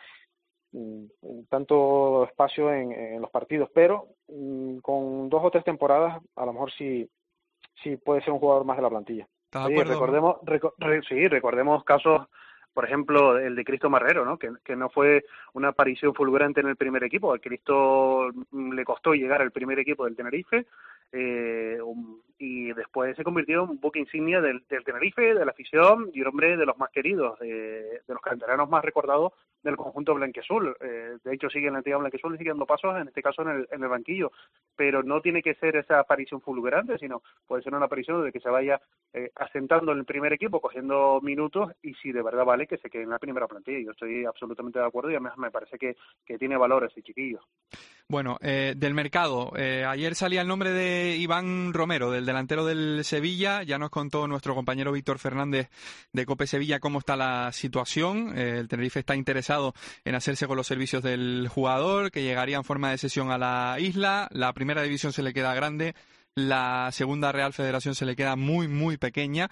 S18: mm, tanto espacio en, en los partidos, pero mm, con dos o tres temporadas a lo mejor sí, sí puede ser un jugador más de la plantilla.
S4: ¿Estás de
S17: Sí,
S4: acuerdo?
S17: recordemos, reco- re- sí, recordemos casos, por ejemplo, el de Cristo Marrero, ¿no? Que, que no fue una aparición fulgurante en el primer equipo. A Cristo mm, le costó llegar al primer equipo del Tenerife eh, um, y después se convirtió en un buque insignia del, del Tenerife, de la afición y un hombre de los más queridos, de, de los canteranos más recordados del conjunto blanquiazul. Eh, de hecho, sigue en la antigua blanquiazul y sigue dando pasos, en este caso en el, en el banquillo. Pero no tiene que ser esa aparición fulgurante, sino puede ser una aparición de que se vaya eh, asentando en el primer equipo, cogiendo minutos, y si de verdad vale, que se quede en la primera plantilla. Yo estoy absolutamente de acuerdo y además me parece que, que tiene valor ese chiquillo.
S4: Bueno, eh, del mercado. Eh, ayer salía el nombre de Iván Romero, del delantero del Sevilla. Ya nos contó nuestro compañero Víctor Fernández de COPE Sevilla cómo está la situación. Eh, el Tenerife está interesado en hacerse con los servicios del jugador, que llegaría en forma de cesión a la isla. La primera división se le queda grande. La segunda Real Federación se le queda muy, muy pequeña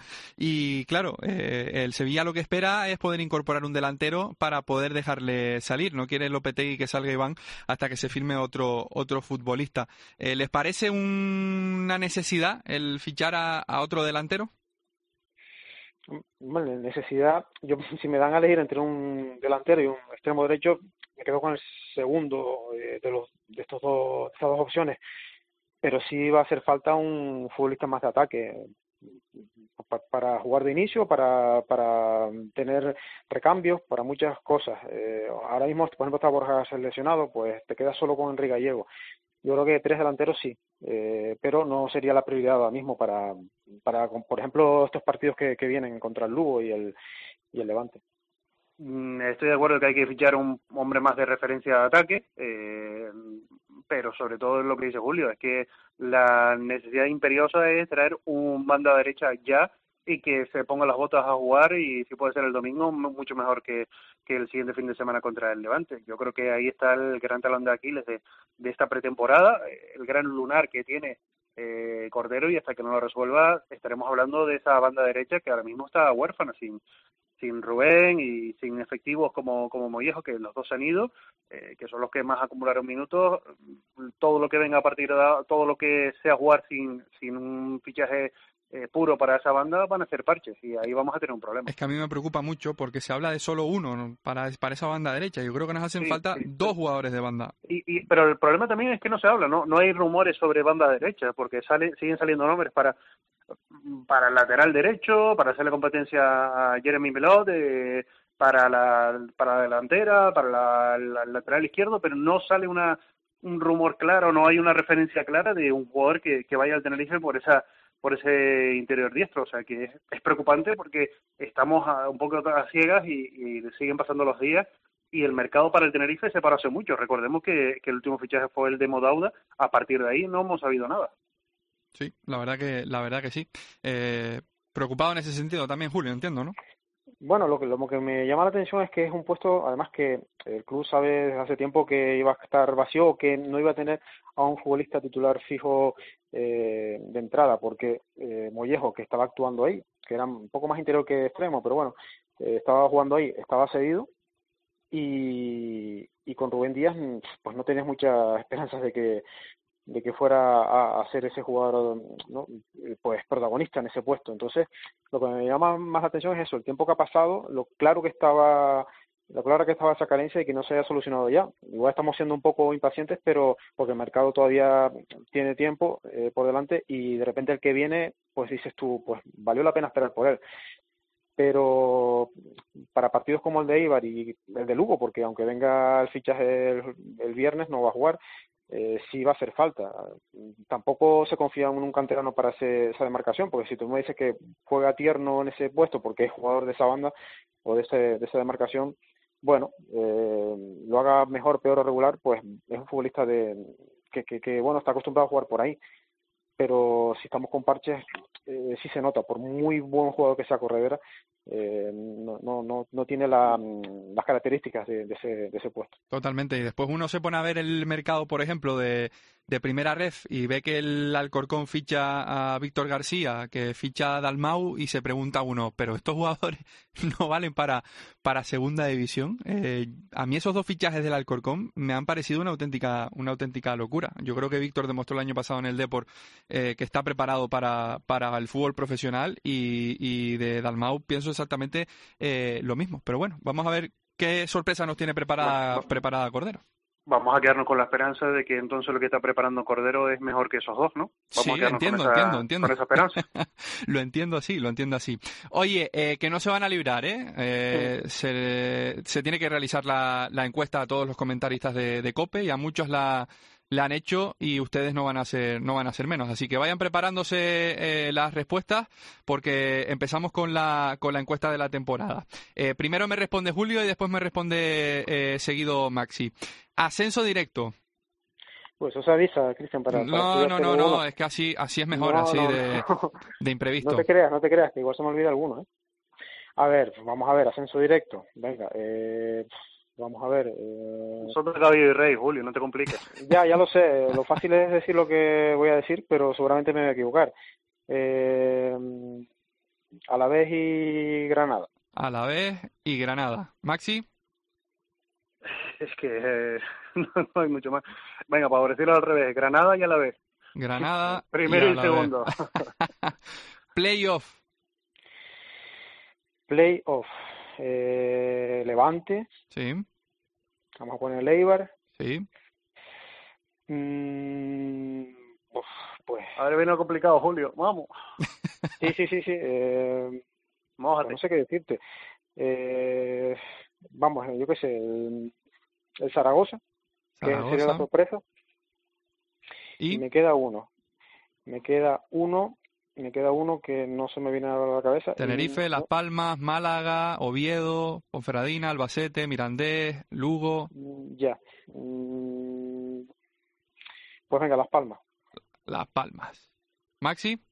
S4: y claro, eh, el Sevilla lo que espera es poder incorporar un delantero para poder dejarle salir. No quiere Lopetegui que salga Iván hasta que se firme otro otro futbolista. Eh, ¿Les parece un- una necesidad el fichar a, a otro delantero?
S18: Bueno, en necesidad, yo si me dan a elegir entre un delantero y un extremo derecho, me quedo con el segundo eh, de los de estos dos, estas dos opciones. Pero sí va a hacer falta un futbolista más de ataque pa- para jugar de inicio, para para tener recambios, para muchas cosas. Eh, ahora mismo, por ejemplo, está Borja seleccionado, pues te quedas solo con Enrique Gallego. Yo creo que tres delanteros sí, eh, pero no sería la prioridad ahora mismo para, para por ejemplo, estos partidos que, que vienen contra el Lugo y el, y el Levante.
S17: Mm, Estoy de acuerdo que hay que fichar un hombre más de referencia de ataque, eh, pero sobre todo en lo que dice Julio, es que la necesidad imperiosa es traer un banda derecha ya y que se ponga las botas a jugar, y si puede ser el domingo, mucho mejor que, que el siguiente fin de semana contra el Levante. Yo creo que ahí está el gran talón de Aquiles de, de esta pretemporada, el gran lunar que tiene eh, Cordero, y hasta que no lo resuelva estaremos hablando de esa banda derecha que ahora mismo está huérfana, sin sin Rubén y sin efectivos como, como Mollejo, que los dos se han ido, eh, que son los que más acumularon minutos. Todo lo que venga a partir de todo lo que sea jugar sin, sin un fichaje eh, puro para esa banda van a ser parches, y ahí vamos a tener un problema.
S4: Es que a mí me preocupa mucho porque se habla de solo uno, ¿no? para, para esa banda derecha. Yo creo que nos hacen
S17: Sí,
S4: falta
S17: sí.
S4: dos jugadores de banda.
S17: Y, y, pero el problema también es que no se habla, no no hay rumores sobre banda derecha, porque sale, siguen saliendo nombres para para el lateral derecho, para hacerle competencia a Jeremy Melot, eh, para la para la delantera, para la, la lateral izquierdo, pero no sale una un rumor claro, no hay una referencia clara de un jugador que, que vaya al Tenerife por esa por ese interior diestro. O sea que es, es preocupante porque estamos a, un poco a ciegas y, y siguen pasando los días, y el mercado para el Tenerife se paró hace mucho. Recordemos que, que el último fichaje fue el de Modauda. A partir de ahí no hemos sabido nada.
S4: Sí, la verdad que la verdad que sí. Eh, preocupado en ese sentido también, Julio, entiendo, ¿no?
S18: Bueno, lo que, lo que me llama la atención es que es un puesto, además que el club sabe desde hace tiempo que iba a estar vacío o que no iba a tener a un futbolista titular fijo eh, de entrada, porque eh, Mollejo, que estaba actuando ahí, que era un poco más interior que extremo, pero bueno, eh, estaba jugando ahí, estaba cedido, y, y con Rubén Díaz pues no tenías muchas esperanzas de que de que fuera a, a ser ese jugador, ¿no?, pues protagonista en ese puesto. Entonces, lo que me llama más la atención es eso, el tiempo que ha pasado, lo claro que estaba, lo claro que estaba esa carencia y que no se haya solucionado ya. Igual estamos siendo un poco impacientes, pero porque el mercado todavía tiene tiempo eh, por delante, y de repente el que viene, pues dices tú, pues valió la pena esperar por él. Pero para partidos como el de Eibar y el de Lugo, porque aunque venga el fichaje el, el viernes, no va a jugar, Eh, sí va a hacer falta. Tampoco se confía en un canterano para ese, esa demarcación, porque si tú me dices que juega Tierno en ese puesto porque es jugador de esa banda o de, ese, de esa demarcación, bueno, eh, lo haga mejor, peor o regular, pues es un futbolista de que, que, que bueno, está acostumbrado a jugar por ahí. Pero si estamos con parches, eh, sí se nota, por muy buen jugador que sea Corredera, eh, no, no, no, no tiene la, las características de, de, ese, de ese puesto.
S4: Totalmente, y después uno se pone a ver el mercado, por ejemplo, de, de Primera Ref, y ve que el Alcorcón ficha a Víctor García, que ficha a Dalmau, y se pregunta uno, pero estos jugadores no valen para, para Segunda División. Eh, a mí esos dos fichajes del Alcorcón me han parecido una auténtica, una auténtica locura. Yo creo que Víctor demostró el año pasado en el Depor eh, que está preparado para, para el fútbol profesional, y, y de Dalmau pienso exactamente eh, lo mismo. Pero bueno, vamos a ver qué sorpresa nos tiene preparada,
S17: bueno,
S4: preparada Cordero.
S17: Vamos a quedarnos con la esperanza de que entonces lo que está preparando Cordero es mejor que esos dos, ¿no? Vamos
S4: Sí,
S17: a quedarnos
S4: entiendo,
S17: con esa,
S4: entiendo, entiendo.
S17: con esa esperanza.
S4: Lo entiendo así, lo entiendo así. Oye, eh, que no se van a librar, ¿eh? eh sí. se, se tiene que realizar la, la encuesta a todos los comentaristas de, de COPE, y a muchos la... la han hecho, y ustedes no van a ser no van a ser menos, así que vayan preparándose eh, las respuestas, porque empezamos con la con la encuesta de la temporada. Eh, primero me responde Julio y después me responde eh, seguido Maxi. Ascenso directo.
S18: Pues eso se avisa, Cristian, para...
S4: No,
S18: para
S4: no, no, no, es que así así es mejor,
S18: no,
S4: así
S18: no,
S4: de,
S18: no.
S4: de imprevisto.
S18: No te creas, no te creas, que igual se me olvida alguno, ¿eh? A ver, vamos a ver, ascenso directo. Venga, eh... Vamos a ver. Eh...
S17: Nosotros Caballo y Rey, Julio, no te compliques.
S18: Ya, ya lo sé. Lo fácil es decir lo que voy a decir, pero seguramente me voy a equivocar. Eh... Alavés y Granada.
S4: Alavés y Granada. Maxi.
S17: Es que eh, no, no hay mucho más. Venga, para decirlo al revés, Granada y Alavés.
S4: Granada.
S17: Primero y,
S4: y
S17: segundo.
S4: Playoff.
S18: Playoff. Eh, Levante.
S4: Sí.
S18: Vamos a poner el Eibar.
S4: Sí.
S18: Mm, uf, pues.
S17: A ver, viene complicado, Julio. Vamos.
S18: Sí, sí, sí, sí. Eh, pues no sé qué decirte. Eh, vamos, yo qué sé, el, el Zaragoza, Zaragoza, que sería la sorpresa.
S4: ¿Y?
S18: Y me queda uno. Me queda uno. Me queda uno que no se me viene a la cabeza.
S4: Tenerife, y... Las Palmas, Málaga, Oviedo, Ponferradina, Albacete, Mirandés, Lugo.
S18: Ya. Pues venga, Las Palmas.
S4: Las Palmas. Maxi.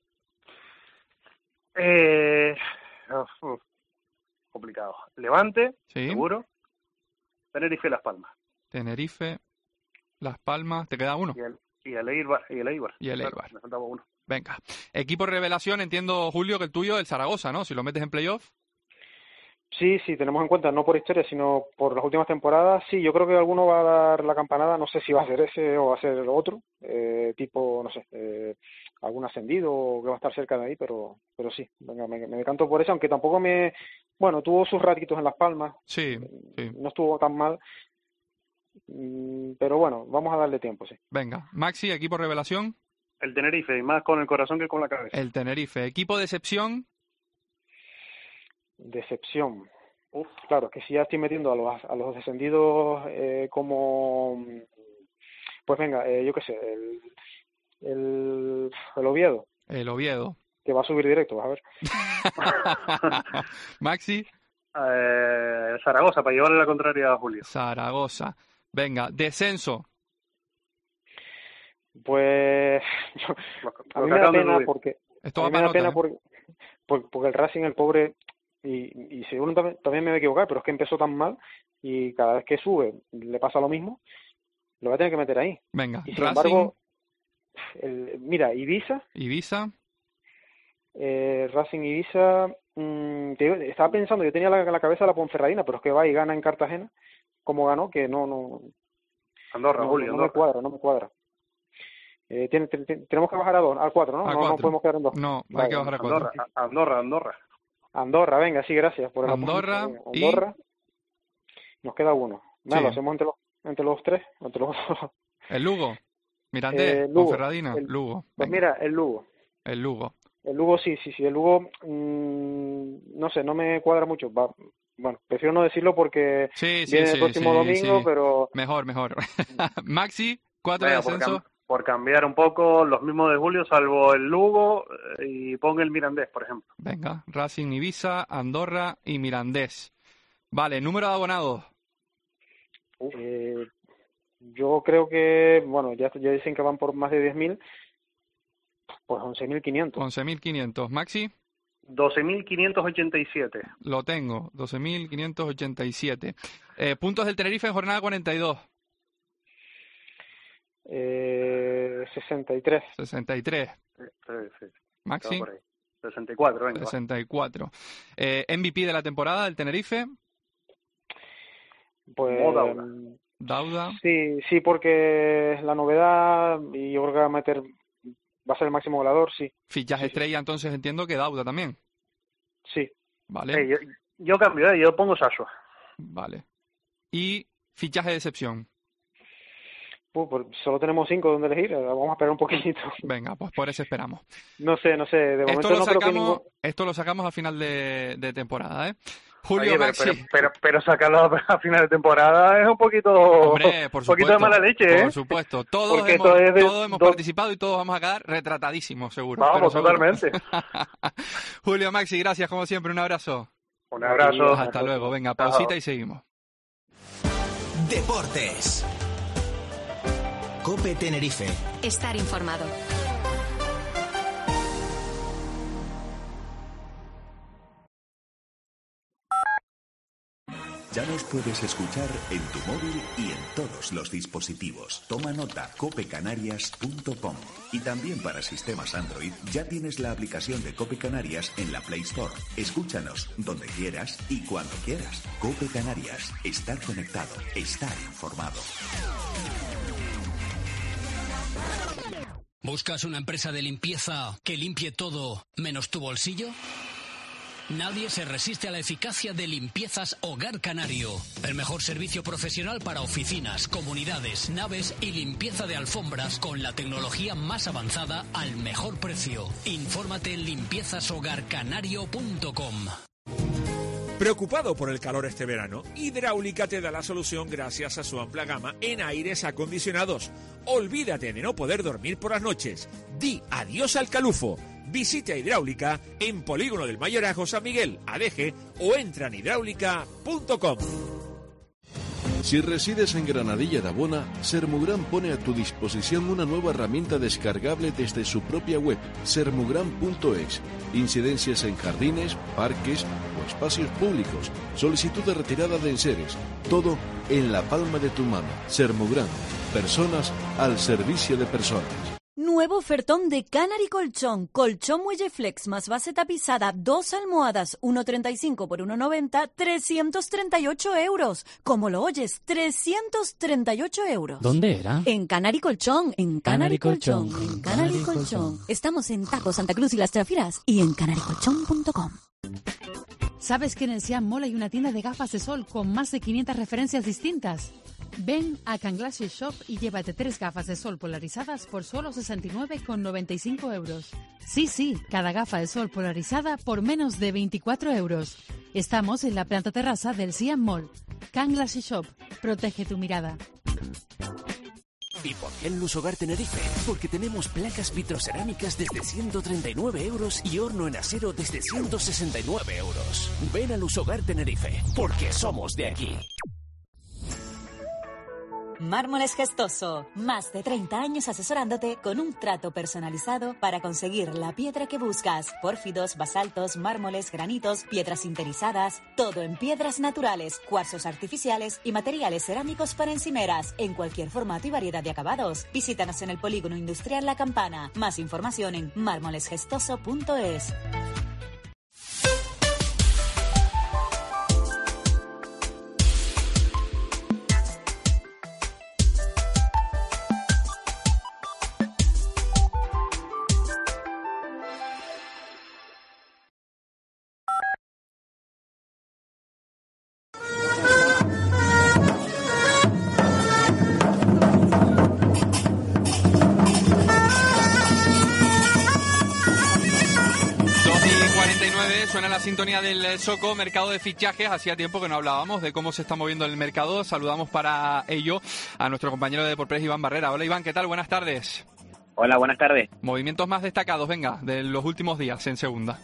S17: Eh... Uf, uf. Complicado. Levante,
S4: sí.
S17: Seguro. Tenerife, Las Palmas.
S4: Tenerife, Las Palmas. ¿Te queda uno?
S17: Y el, y el Eibar. Y el Eibar.
S4: Y el
S17: claro,
S4: Eibar.
S17: Me faltaba uno.
S4: Venga. Equipo revelación, entiendo, Julio, que el tuyo, el Zaragoza, ¿no? Si lo metes en playoff.
S18: Sí, sí, tenemos en cuenta, no por historia, sino por las últimas temporadas. Sí, yo creo que alguno va a dar la campanada, no sé si va a ser ese o va a ser otro, eh, tipo, no sé, eh, algún ascendido o que va a estar cerca de ahí, pero pero sí, venga, me, me decanto por eso, aunque tampoco me... Bueno, tuvo sus ratitos en Las Palmas.
S4: Sí, sí.
S18: No estuvo tan mal, pero bueno, vamos a darle tiempo, sí.
S4: Venga, Maxi, equipo revelación.
S17: El Tenerife, y más con el corazón que con la cabeza.
S4: El Tenerife. Equipo decepción.
S18: Decepción. Uf, claro, que si ya estoy metiendo a los, a los descendidos eh, como... Pues venga, eh, yo qué sé, el, el, el Oviedo.
S4: El Oviedo.
S18: Que va a subir directo, vas a ver.
S4: Maxi.
S17: Eh, Zaragoza, para llevarle la contraria a Julio.
S4: Zaragoza. Venga, descenso.
S18: Pues a mí me da pena porque
S4: esto
S18: a mí me da pena porque por, porque el Racing, el pobre, y, y seguro también, también me voy a equivocar, pero es que empezó tan mal y cada vez que sube le pasa lo mismo, lo va a tener que meter ahí.
S4: Venga,
S18: y sin
S4: Racing.
S18: embargo, el, mira, Ibiza.
S4: Ibiza.
S18: Eh, Racing Ibiza, mmm, te digo, estaba pensando, yo tenía la, la cabeza la Ponferradina, pero es que va y gana en Cartagena, como ganó, que no, no.
S17: Andorra,
S18: no,
S17: Julio,
S18: no
S17: Andorra.
S18: me cuadra, no me cuadra. Eh, tiene, te, te, tenemos que bajar a dos, al cuatro, ¿no?
S4: Al
S18: no,
S4: cuatro.
S18: no podemos quedar en dos.
S4: No,
S18: vale,
S4: hay que bajar a cuatro.
S17: Andorra, Andorra, Andorra.
S18: Andorra, venga, sí, gracias por el
S4: Andorra,
S18: apunte. Andorra. Y... Nos queda uno. Nada,
S4: Sí.
S18: lo hacemos entre los, entre los tres, entre los dos.
S4: El Lugo. Mirandés,
S18: Eh, Lugo.
S4: Ponferradina,
S18: El-
S4: Lugo.
S18: Pues
S4: Venga,
S18: mira, el Lugo.
S4: el Lugo.
S18: El Lugo sí, sí, sí. El Lugo, mmm, no sé, no me cuadra mucho. Va, bueno, prefiero no decirlo porque
S4: Sí, sí,
S18: viene
S4: sí,
S18: el próximo
S4: sí,
S18: domingo,
S4: sí.
S18: pero
S4: Mejor, mejor. Maxi, cuatro de
S17: Venga, por,
S4: descenso.
S17: cam- por cambiar un poco, los mismos de Julio, salvo el Lugo eh, y ponga el Mirandés, por ejemplo.
S4: Venga, Racing, Ibiza, Andorra y Mirandés. Vale, número de abonados.
S18: eh, yo creo que, bueno, ya, ya dicen que van por más de diez mil, pues once mil quinientos.
S4: once mil quinientos. Maxi,
S17: doce mil quinientos ochenta y siete.
S4: lo tengo. doce mil quinientos ochenta y siete. Eh, puntos del Tenerife en jornada cuarenta y dos.
S18: Eh, sesenta y tres.
S4: sesenta y tres.
S17: Sí, sí.
S4: Maxi,
S17: Estaba por ahí. sesenta y cuatro, venga. va.
S4: sesenta y cuatro. Eh, M V P de la temporada del Tenerife.
S18: Pues
S17: Mo Dauda.
S4: Dauda.
S18: sí, sí, porque la novedad y yo creo que va a meter, va a ser el máximo goleador, sí,
S4: Fichaje estrella, entonces entiendo que Dauda también.
S18: sí.
S4: Vale,
S17: Eh, yo, yo cambio, eh, yo pongo Sasua.
S4: vale. Y fichaje de excepción.
S18: Uh, pues solo tenemos cinco donde elegir, eh, vamos a esperar un poquito.
S4: Venga, pues por eso esperamos.
S18: No sé, no sé, de
S4: Esto
S18: momento
S4: lo,
S18: no creo que
S4: sacamos,
S18: ningún...
S4: esto lo sacamos a final de, de temporada, ¿eh? Julio
S17: Oye, pero,
S4: Maxi.
S17: pero, pero, pero sacarlo a final de temporada es un poquito,
S4: Hombre, por
S17: un poquito
S4: supuesto,
S17: de mala leche, ¿eh?
S4: Por supuesto. Todos
S17: Porque
S4: hemos,
S17: esto es de
S4: todos hemos
S17: dos-
S4: participado y todos vamos a quedar retratadísimos, seguro.
S17: Vamos,
S4: pero seguro.
S17: totalmente.
S4: Julio Maxi, gracias como siempre. Un abrazo.
S17: Un abrazo.
S4: Hasta luego. Venga,
S17: Chao.
S4: pausita y seguimos.
S2: Deportes. Cope Tenerife.
S3: Estar informado.
S15: Ya nos puedes escuchar en tu móvil y en todos los dispositivos. Toma nota, cope canarias punto com. Y también para sistemas Android ya tienes la aplicación de Cope Canarias en la Play Store. Escúchanos donde quieras y cuando quieras. Cope Canarias. Estar conectado. Estar informado.
S12: ¿Buscas una empresa de limpieza que limpie todo menos tu bolsillo? Nadie se resiste a la eficacia de Limpiezas Hogar Canario. El mejor servicio profesional para oficinas, comunidades, naves y limpieza de alfombras con la tecnología más avanzada al mejor precio. Infórmate en limpiezas hogar canario punto com.
S14: ¿Preocupado por el calor este verano? Hidráulica te da la solución gracias a su amplia gama en aires acondicionados. Olvídate de no poder dormir por las noches. Di adiós al calufo. Visita Hidráulica en Polígono del Mayorazgo San Miguel, Adeje, o entra en hidráulica punto com.
S19: Si resides en Granadilla de Abona, Sermugran pone a tu disposición una nueva herramienta descargable desde su propia web, sermugran punto es. Incidencias en jardines, parques o espacios públicos, solicitud de retirada de enseres, todo en la palma de tu mano. Sermugran, personas al servicio de personas.
S20: Nuevo ofertón de Canary Colchón. Colchón Muelle Flex más base tapizada, dos almohadas, uno treinta y cinco por uno noventa, trescientos treinta y ocho euros. Como lo oyes, trescientos treinta y ocho euros.
S21: ¿Dónde era?
S20: En Canary Colchón, en Canary
S21: Canary
S20: Colchón,
S21: Colchón,
S20: en Canary
S21: Canary
S20: Colchón.
S21: Colchón.
S20: Estamos en Tajo, Santa Cruz y Las Trafiras y en canary colchón punto com.
S22: ¿Sabes que en el Siam Mall hay una tienda de gafas de sol con más de quinientas referencias distintas? Ven a Canglasses Shop y llévate tres gafas de sol polarizadas por solo sesenta y nueve con noventa y cinco euros. Sí, sí, cada gafa de sol polarizada por menos de veinticuatro euros. Estamos en la planta terraza del Siam Mall. Canglasses Shop, protege tu mirada.
S23: ¿Y por qué en Luz Hogar Tenerife? Porque tenemos placas vitrocerámicas desde ciento treinta y nueve euros y horno en acero desde ciento sesenta y nueve euros. Ven a Luz Hogar Tenerife, porque somos de aquí.
S13: Mármoles Gestoso. Más de treinta años asesorándote con un trato personalizado para conseguir la piedra que buscas. Pórfidos, basaltos, mármoles, granitos, piedras sinterizadas. Todo en piedras naturales, cuarzos artificiales y materiales cerámicos para encimeras. En cualquier formato y variedad de acabados. Visítanos en el Polígono Industrial La Campana. Más información en mármoles gestoso punto es.
S4: Suena la sintonía del Soco, mercado de fichajes. Hacía tiempo que no hablábamos de cómo se está moviendo el mercado. Saludamos para ello a nuestro compañero de Deportes, Iván Barrera. Hola Iván, ¿qué tal? Buenas tardes.
S1: Hola, buenas tardes.
S4: Movimientos más destacados, venga, de los últimos días en segunda.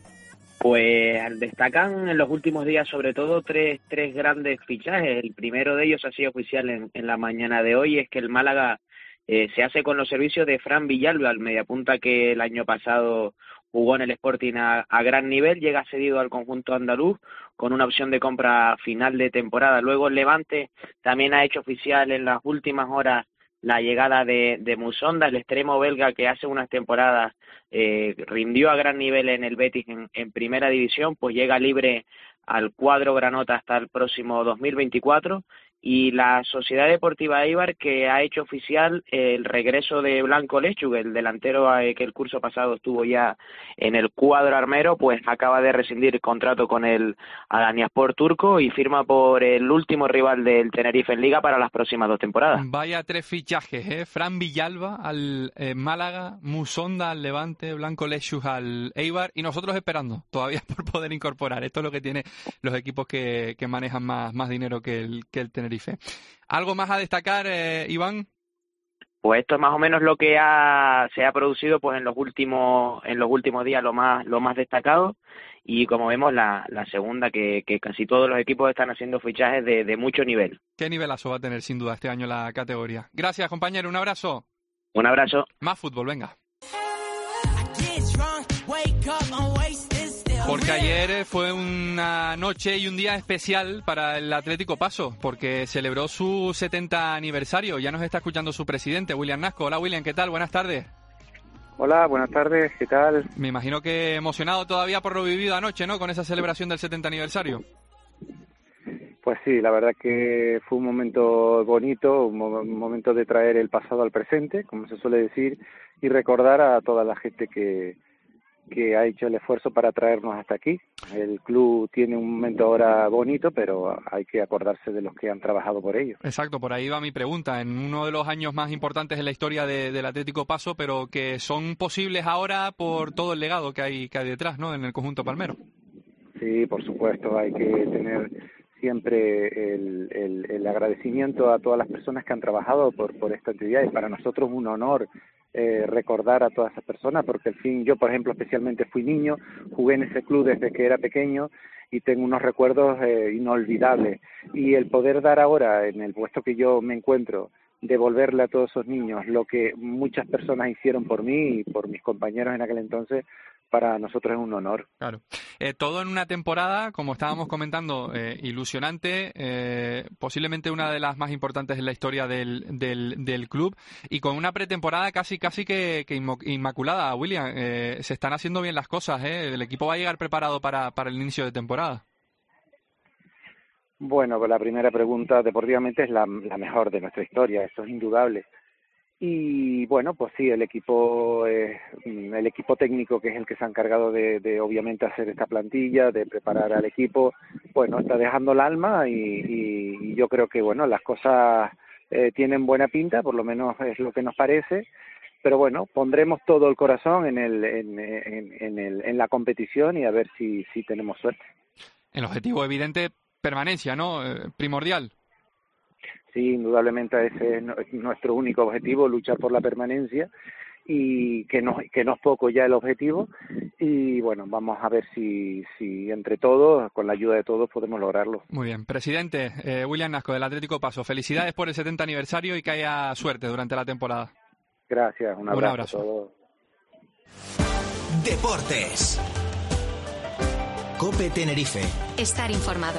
S1: Pues destacan en los últimos días sobre todo tres, tres grandes fichajes. El primero de ellos ha sido oficial en, en la mañana de hoy, es que el Málaga eh, se hace con los servicios de Fran Villalba, el mediapunta que el año pasado jugó en el Sporting a, a gran nivel, llega cedido al conjunto andaluz con una opción de compra final de temporada. Luego el Levante también ha hecho oficial en las últimas horas la llegada de, de Musonda, el extremo belga que hace unas temporadas eh, rindió a gran nivel en el Betis en, en primera división, pues llega libre al cuadro granota hasta el próximo dos mil veinticuatro. Y la Sociedad Deportiva Eibar, que ha hecho oficial el regreso de Blanco Lechug, el delantero que el curso pasado estuvo ya en el cuadro armero, pues acaba de rescindir contrato con el Alanyaspor turco y firma por el último rival del Tenerife en Liga para las próximas dos temporadas.
S4: Vaya tres fichajes, ¿eh? Fran Villalba al eh, Málaga, Musonda al Levante, Blanco Lechug al Eibar, y nosotros esperando todavía por poder incorporar. Esto es lo que tienen los equipos que, que manejan más, más dinero que el, que el Tenerife. ¿Algo más a destacar, eh, Iván?
S1: Pues esto es más o menos lo que ha, se ha producido pues en los últimos en los últimos días, lo más lo más destacado, y como vemos la, la segunda que, que casi todos los equipos están haciendo fichajes de, de mucho nivel.
S4: Qué nivelazo va a tener sin duda este año la categoría. Gracias, compañero, un abrazo.
S1: Un abrazo.
S4: Más fútbol, venga. Porque ayer fue una noche y un día especial para el Atlético Paso, porque celebró su setenta aniversario. Ya nos está escuchando su presidente, William Nasco. Hola, William, ¿qué tal? Buenas tardes.
S7: Hola, buenas tardes, ¿qué tal?
S4: Me imagino que emocionado todavía por lo vivido anoche, ¿no? Con esa celebración del setenta aniversario.
S7: Pues sí, la verdad que fue un momento bonito, un, mo- un momento de traer el pasado al presente, como se suele decir, y recordar a toda la gente que... que ha hecho el esfuerzo para traernos hasta aquí. El club tiene un momento ahora bonito, pero hay que acordarse de los que han trabajado por ello.
S4: Exacto, por ahí va mi pregunta. En uno de los años más importantes en la historia de, del Atlético Paso, pero que son posibles ahora por todo el legado que hay, que hay detrás, ¿no?, en el conjunto palmero.
S7: Sí, por supuesto, hay que tener siempre el, el, el agradecimiento a todas las personas que han trabajado por, por esta actividad, y para nosotros un honor Eh, recordar a todas esas personas, porque al fin yo, por ejemplo, especialmente fui niño, jugué en ese club desde que era pequeño y tengo unos recuerdos eh, inolvidables, y el poder dar ahora, en el puesto que yo me encuentro, devolverle a todos esos niños lo que muchas personas hicieron por mí y por mis compañeros en aquel entonces, para nosotros es un honor.
S4: Claro. Eh, todo en una temporada, como estábamos comentando, eh, ilusionante, eh, posiblemente una de las más importantes en la historia del, del, del club, y con una pretemporada casi casi que, que inmaculada, William. Eh, se están haciendo bien las cosas, ¿eh? El equipo va a llegar preparado para, para el inicio de temporada.
S7: Bueno, pues la primera pregunta deportivamente es la, la mejor de nuestra historia, eso es indudable. Y bueno, pues sí, el equipo eh, el equipo técnico, que es el que se ha encargado de, de obviamente hacer esta plantilla, de preparar al equipo, bueno, está dejando el alma, y, y, y yo creo que bueno, las cosas eh, tienen buena pinta, por lo menos es lo que nos parece. Pero bueno, pondremos todo el corazón en el en, en, en, el, en la competición, y a ver si, si tenemos suerte.
S4: El objetivo evidente, permanencia, ¿no? Eh, primordial.
S7: Sí, indudablemente ese es nuestro único objetivo, luchar por la permanencia, y que no, que no es poco ya el objetivo, y bueno, vamos a ver si, si entre todos, con la ayuda de todos, podemos lograrlo.
S4: Muy bien. Presidente, eh, William Nasco, del Atlético Paso, felicidades por el setenta aniversario y que haya suerte durante la temporada.
S7: Gracias, un abrazo,
S4: un abrazo.
S7: a todos.
S2: Deportes. COPE Tenerife.
S3: Estar informado.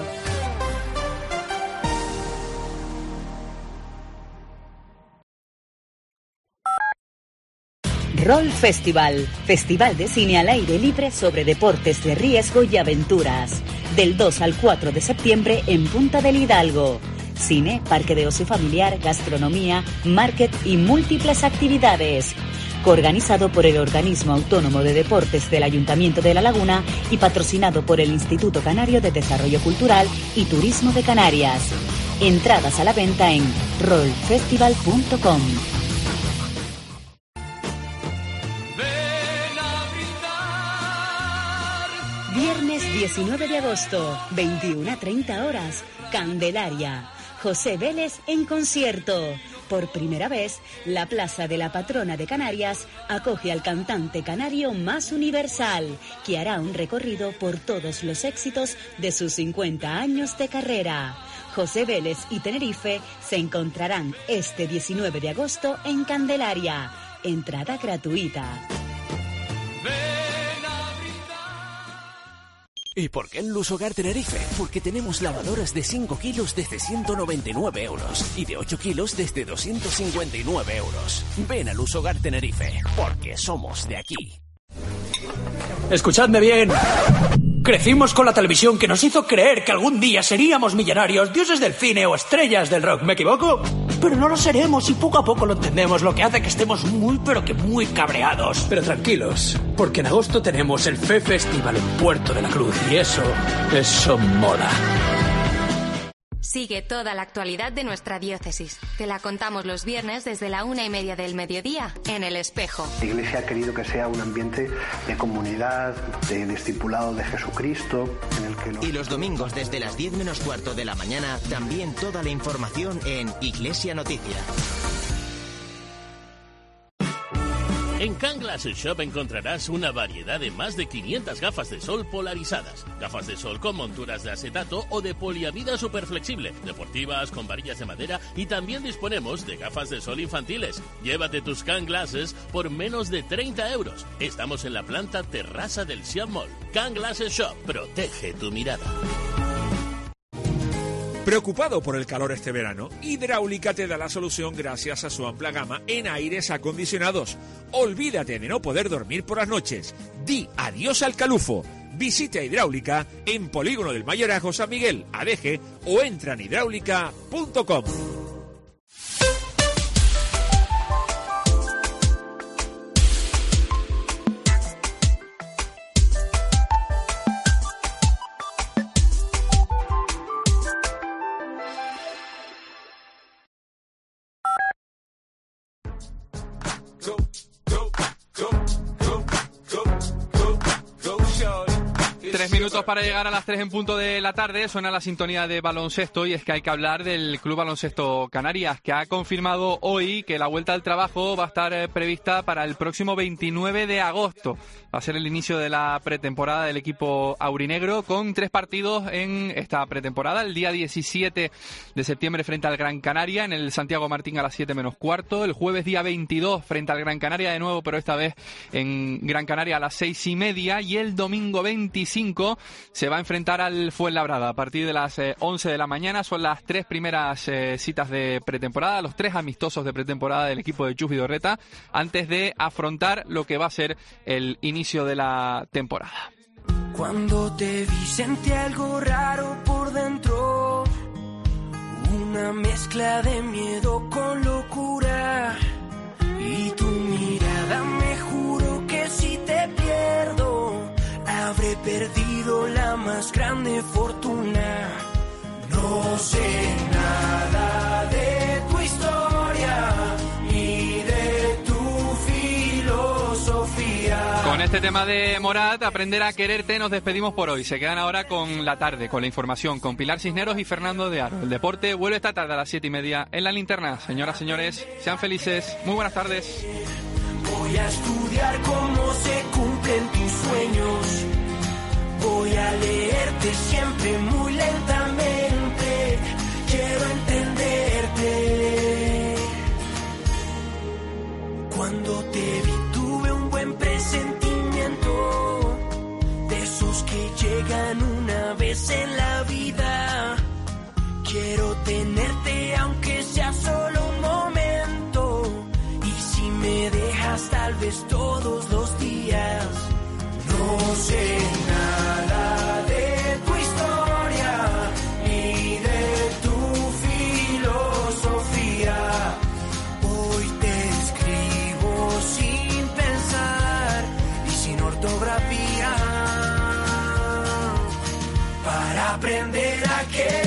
S13: Roll Festival, festival de cine al aire libre sobre deportes de riesgo y aventuras. Del dos al cuatro de septiembre en Punta del Hidalgo. Cine, parque de ocio familiar, gastronomía, market y múltiples actividades. Coorganizado por el Organismo Autónomo de Deportes del Ayuntamiento de La Laguna y patrocinado por el Instituto Canario de Desarrollo Cultural y Turismo de Canarias. Entradas a la venta en roll festival punto com. Viernes diecinueve de agosto, veintiuna a treinta horas, Candelaria. José Vélez en concierto. Por primera vez, la Plaza de la Patrona de Canarias acoge al cantante canario más universal, que hará un recorrido por todos los éxitos de sus cincuenta años de carrera. José Vélez y Tenerife se encontrarán este diecinueve de agosto en Candelaria. Entrada gratuita.
S23: ¿Y por qué en Lusogar Tenerife? Porque tenemos lavadoras de cinco kilos desde ciento noventa y nueve euros y de ocho kilos desde doscientos cincuenta y nueve euros. Ven a Lusogar Tenerife, porque somos de aquí.
S12: Escuchadme bien. Crecimos con la televisión que nos hizo creer que algún día seríamos millonarios, dioses del cine o estrellas del rock. ¿Me equivoco? Pero no lo seremos y poco a poco lo entendemos, lo que hace que estemos muy pero que muy cabreados. Pero tranquilos, porque en agosto tenemos el F E Festival en Puerto de la Cruz y eso, eso mola.
S3: Sigue toda la actualidad de nuestra diócesis. Te la contamos los viernes desde la una y media del mediodía en El Espejo.
S5: La Iglesia ha querido que sea un ambiente de comunidad, de discipulado de Jesucristo, en el que los...
S2: Y los domingos desde las diez menos cuarto de la mañana, también toda la información en Iglesia Noticia.
S6: En Can Glasses Shop encontrarás una variedad de más de quinientas gafas de sol polarizadas. Gafas de sol con monturas de acetato o de poliamida superflexible, deportivas, con varillas de madera y también disponemos de gafas de sol infantiles. Llévate tus Can Glasses por menos de treinta euros. Estamos en la planta terraza del Siam Mall. Can Glasses Shop, protege tu mirada.
S14: ¿Preocupado por el calor este verano? Hidráulica te da la solución gracias a su amplia gama en aires acondicionados. Olvídate de no poder dormir por las noches. Di adiós al calufo. Visita Hidráulica en Polígono del Mayorazgo San Miguel, Adeje, o entra en hidráulica punto com.
S4: Tres minutos para llegar a las tres en punto de la tarde. Suena la sintonía de baloncesto y es que hay que hablar del Club Baloncesto Canarias, que ha confirmado hoy que la vuelta al trabajo va a estar eh, prevista para el próximo veintinueve de agosto. Va a ser el inicio de la pretemporada del equipo aurinegro, con tres partidos en esta pretemporada. El día diecisiete de septiembre frente al Gran Canaria en el Santiago Martín a las siete menos cuarto. El jueves día veintidós frente al Gran Canaria de nuevo, pero esta vez en Gran Canaria a las seis y media. Y el domingo veinticinco se va a enfrentar al Fuenlabrada a partir de las eh, once de la mañana. Son las tres primeras eh, citas de pretemporada, los tres amistosos de pretemporada del equipo de Chus Vidorreta, antes de afrontar lo que va a ser el inicio de la temporada.
S21: Cuando te vi sentí algo raro por dentro, una mezcla de miedo con locura, y tu mirada me juro que si te pierdo habré perdido la más grande fortuna. No sé nada de tu historia ni de tu filosofía.
S4: Con este tema de Morat, Aprender a quererte, nos despedimos por hoy. Se quedan ahora con la tarde, con la información, con Pilar Cisneros y Fernando de Aro. El deporte vuelve esta tarde a las siete y media en La Linterna. Señoras, señores, sean felices. Muy buenas tardes.
S21: Voy a estudiar cómo se cumplen tus sueños. amarte siempre muy lentamente. Quiero entenderte. Cuando te vi tuve un buen presentimiento, de esos que llegan una vez en la vida. Quiero tenerte aunque sea solo un momento, y si me dejas tal vez todos los días. No sé nada de tu historia ni de tu filosofía. Hoy te escribo sin pensar y sin ortografía, para aprender a que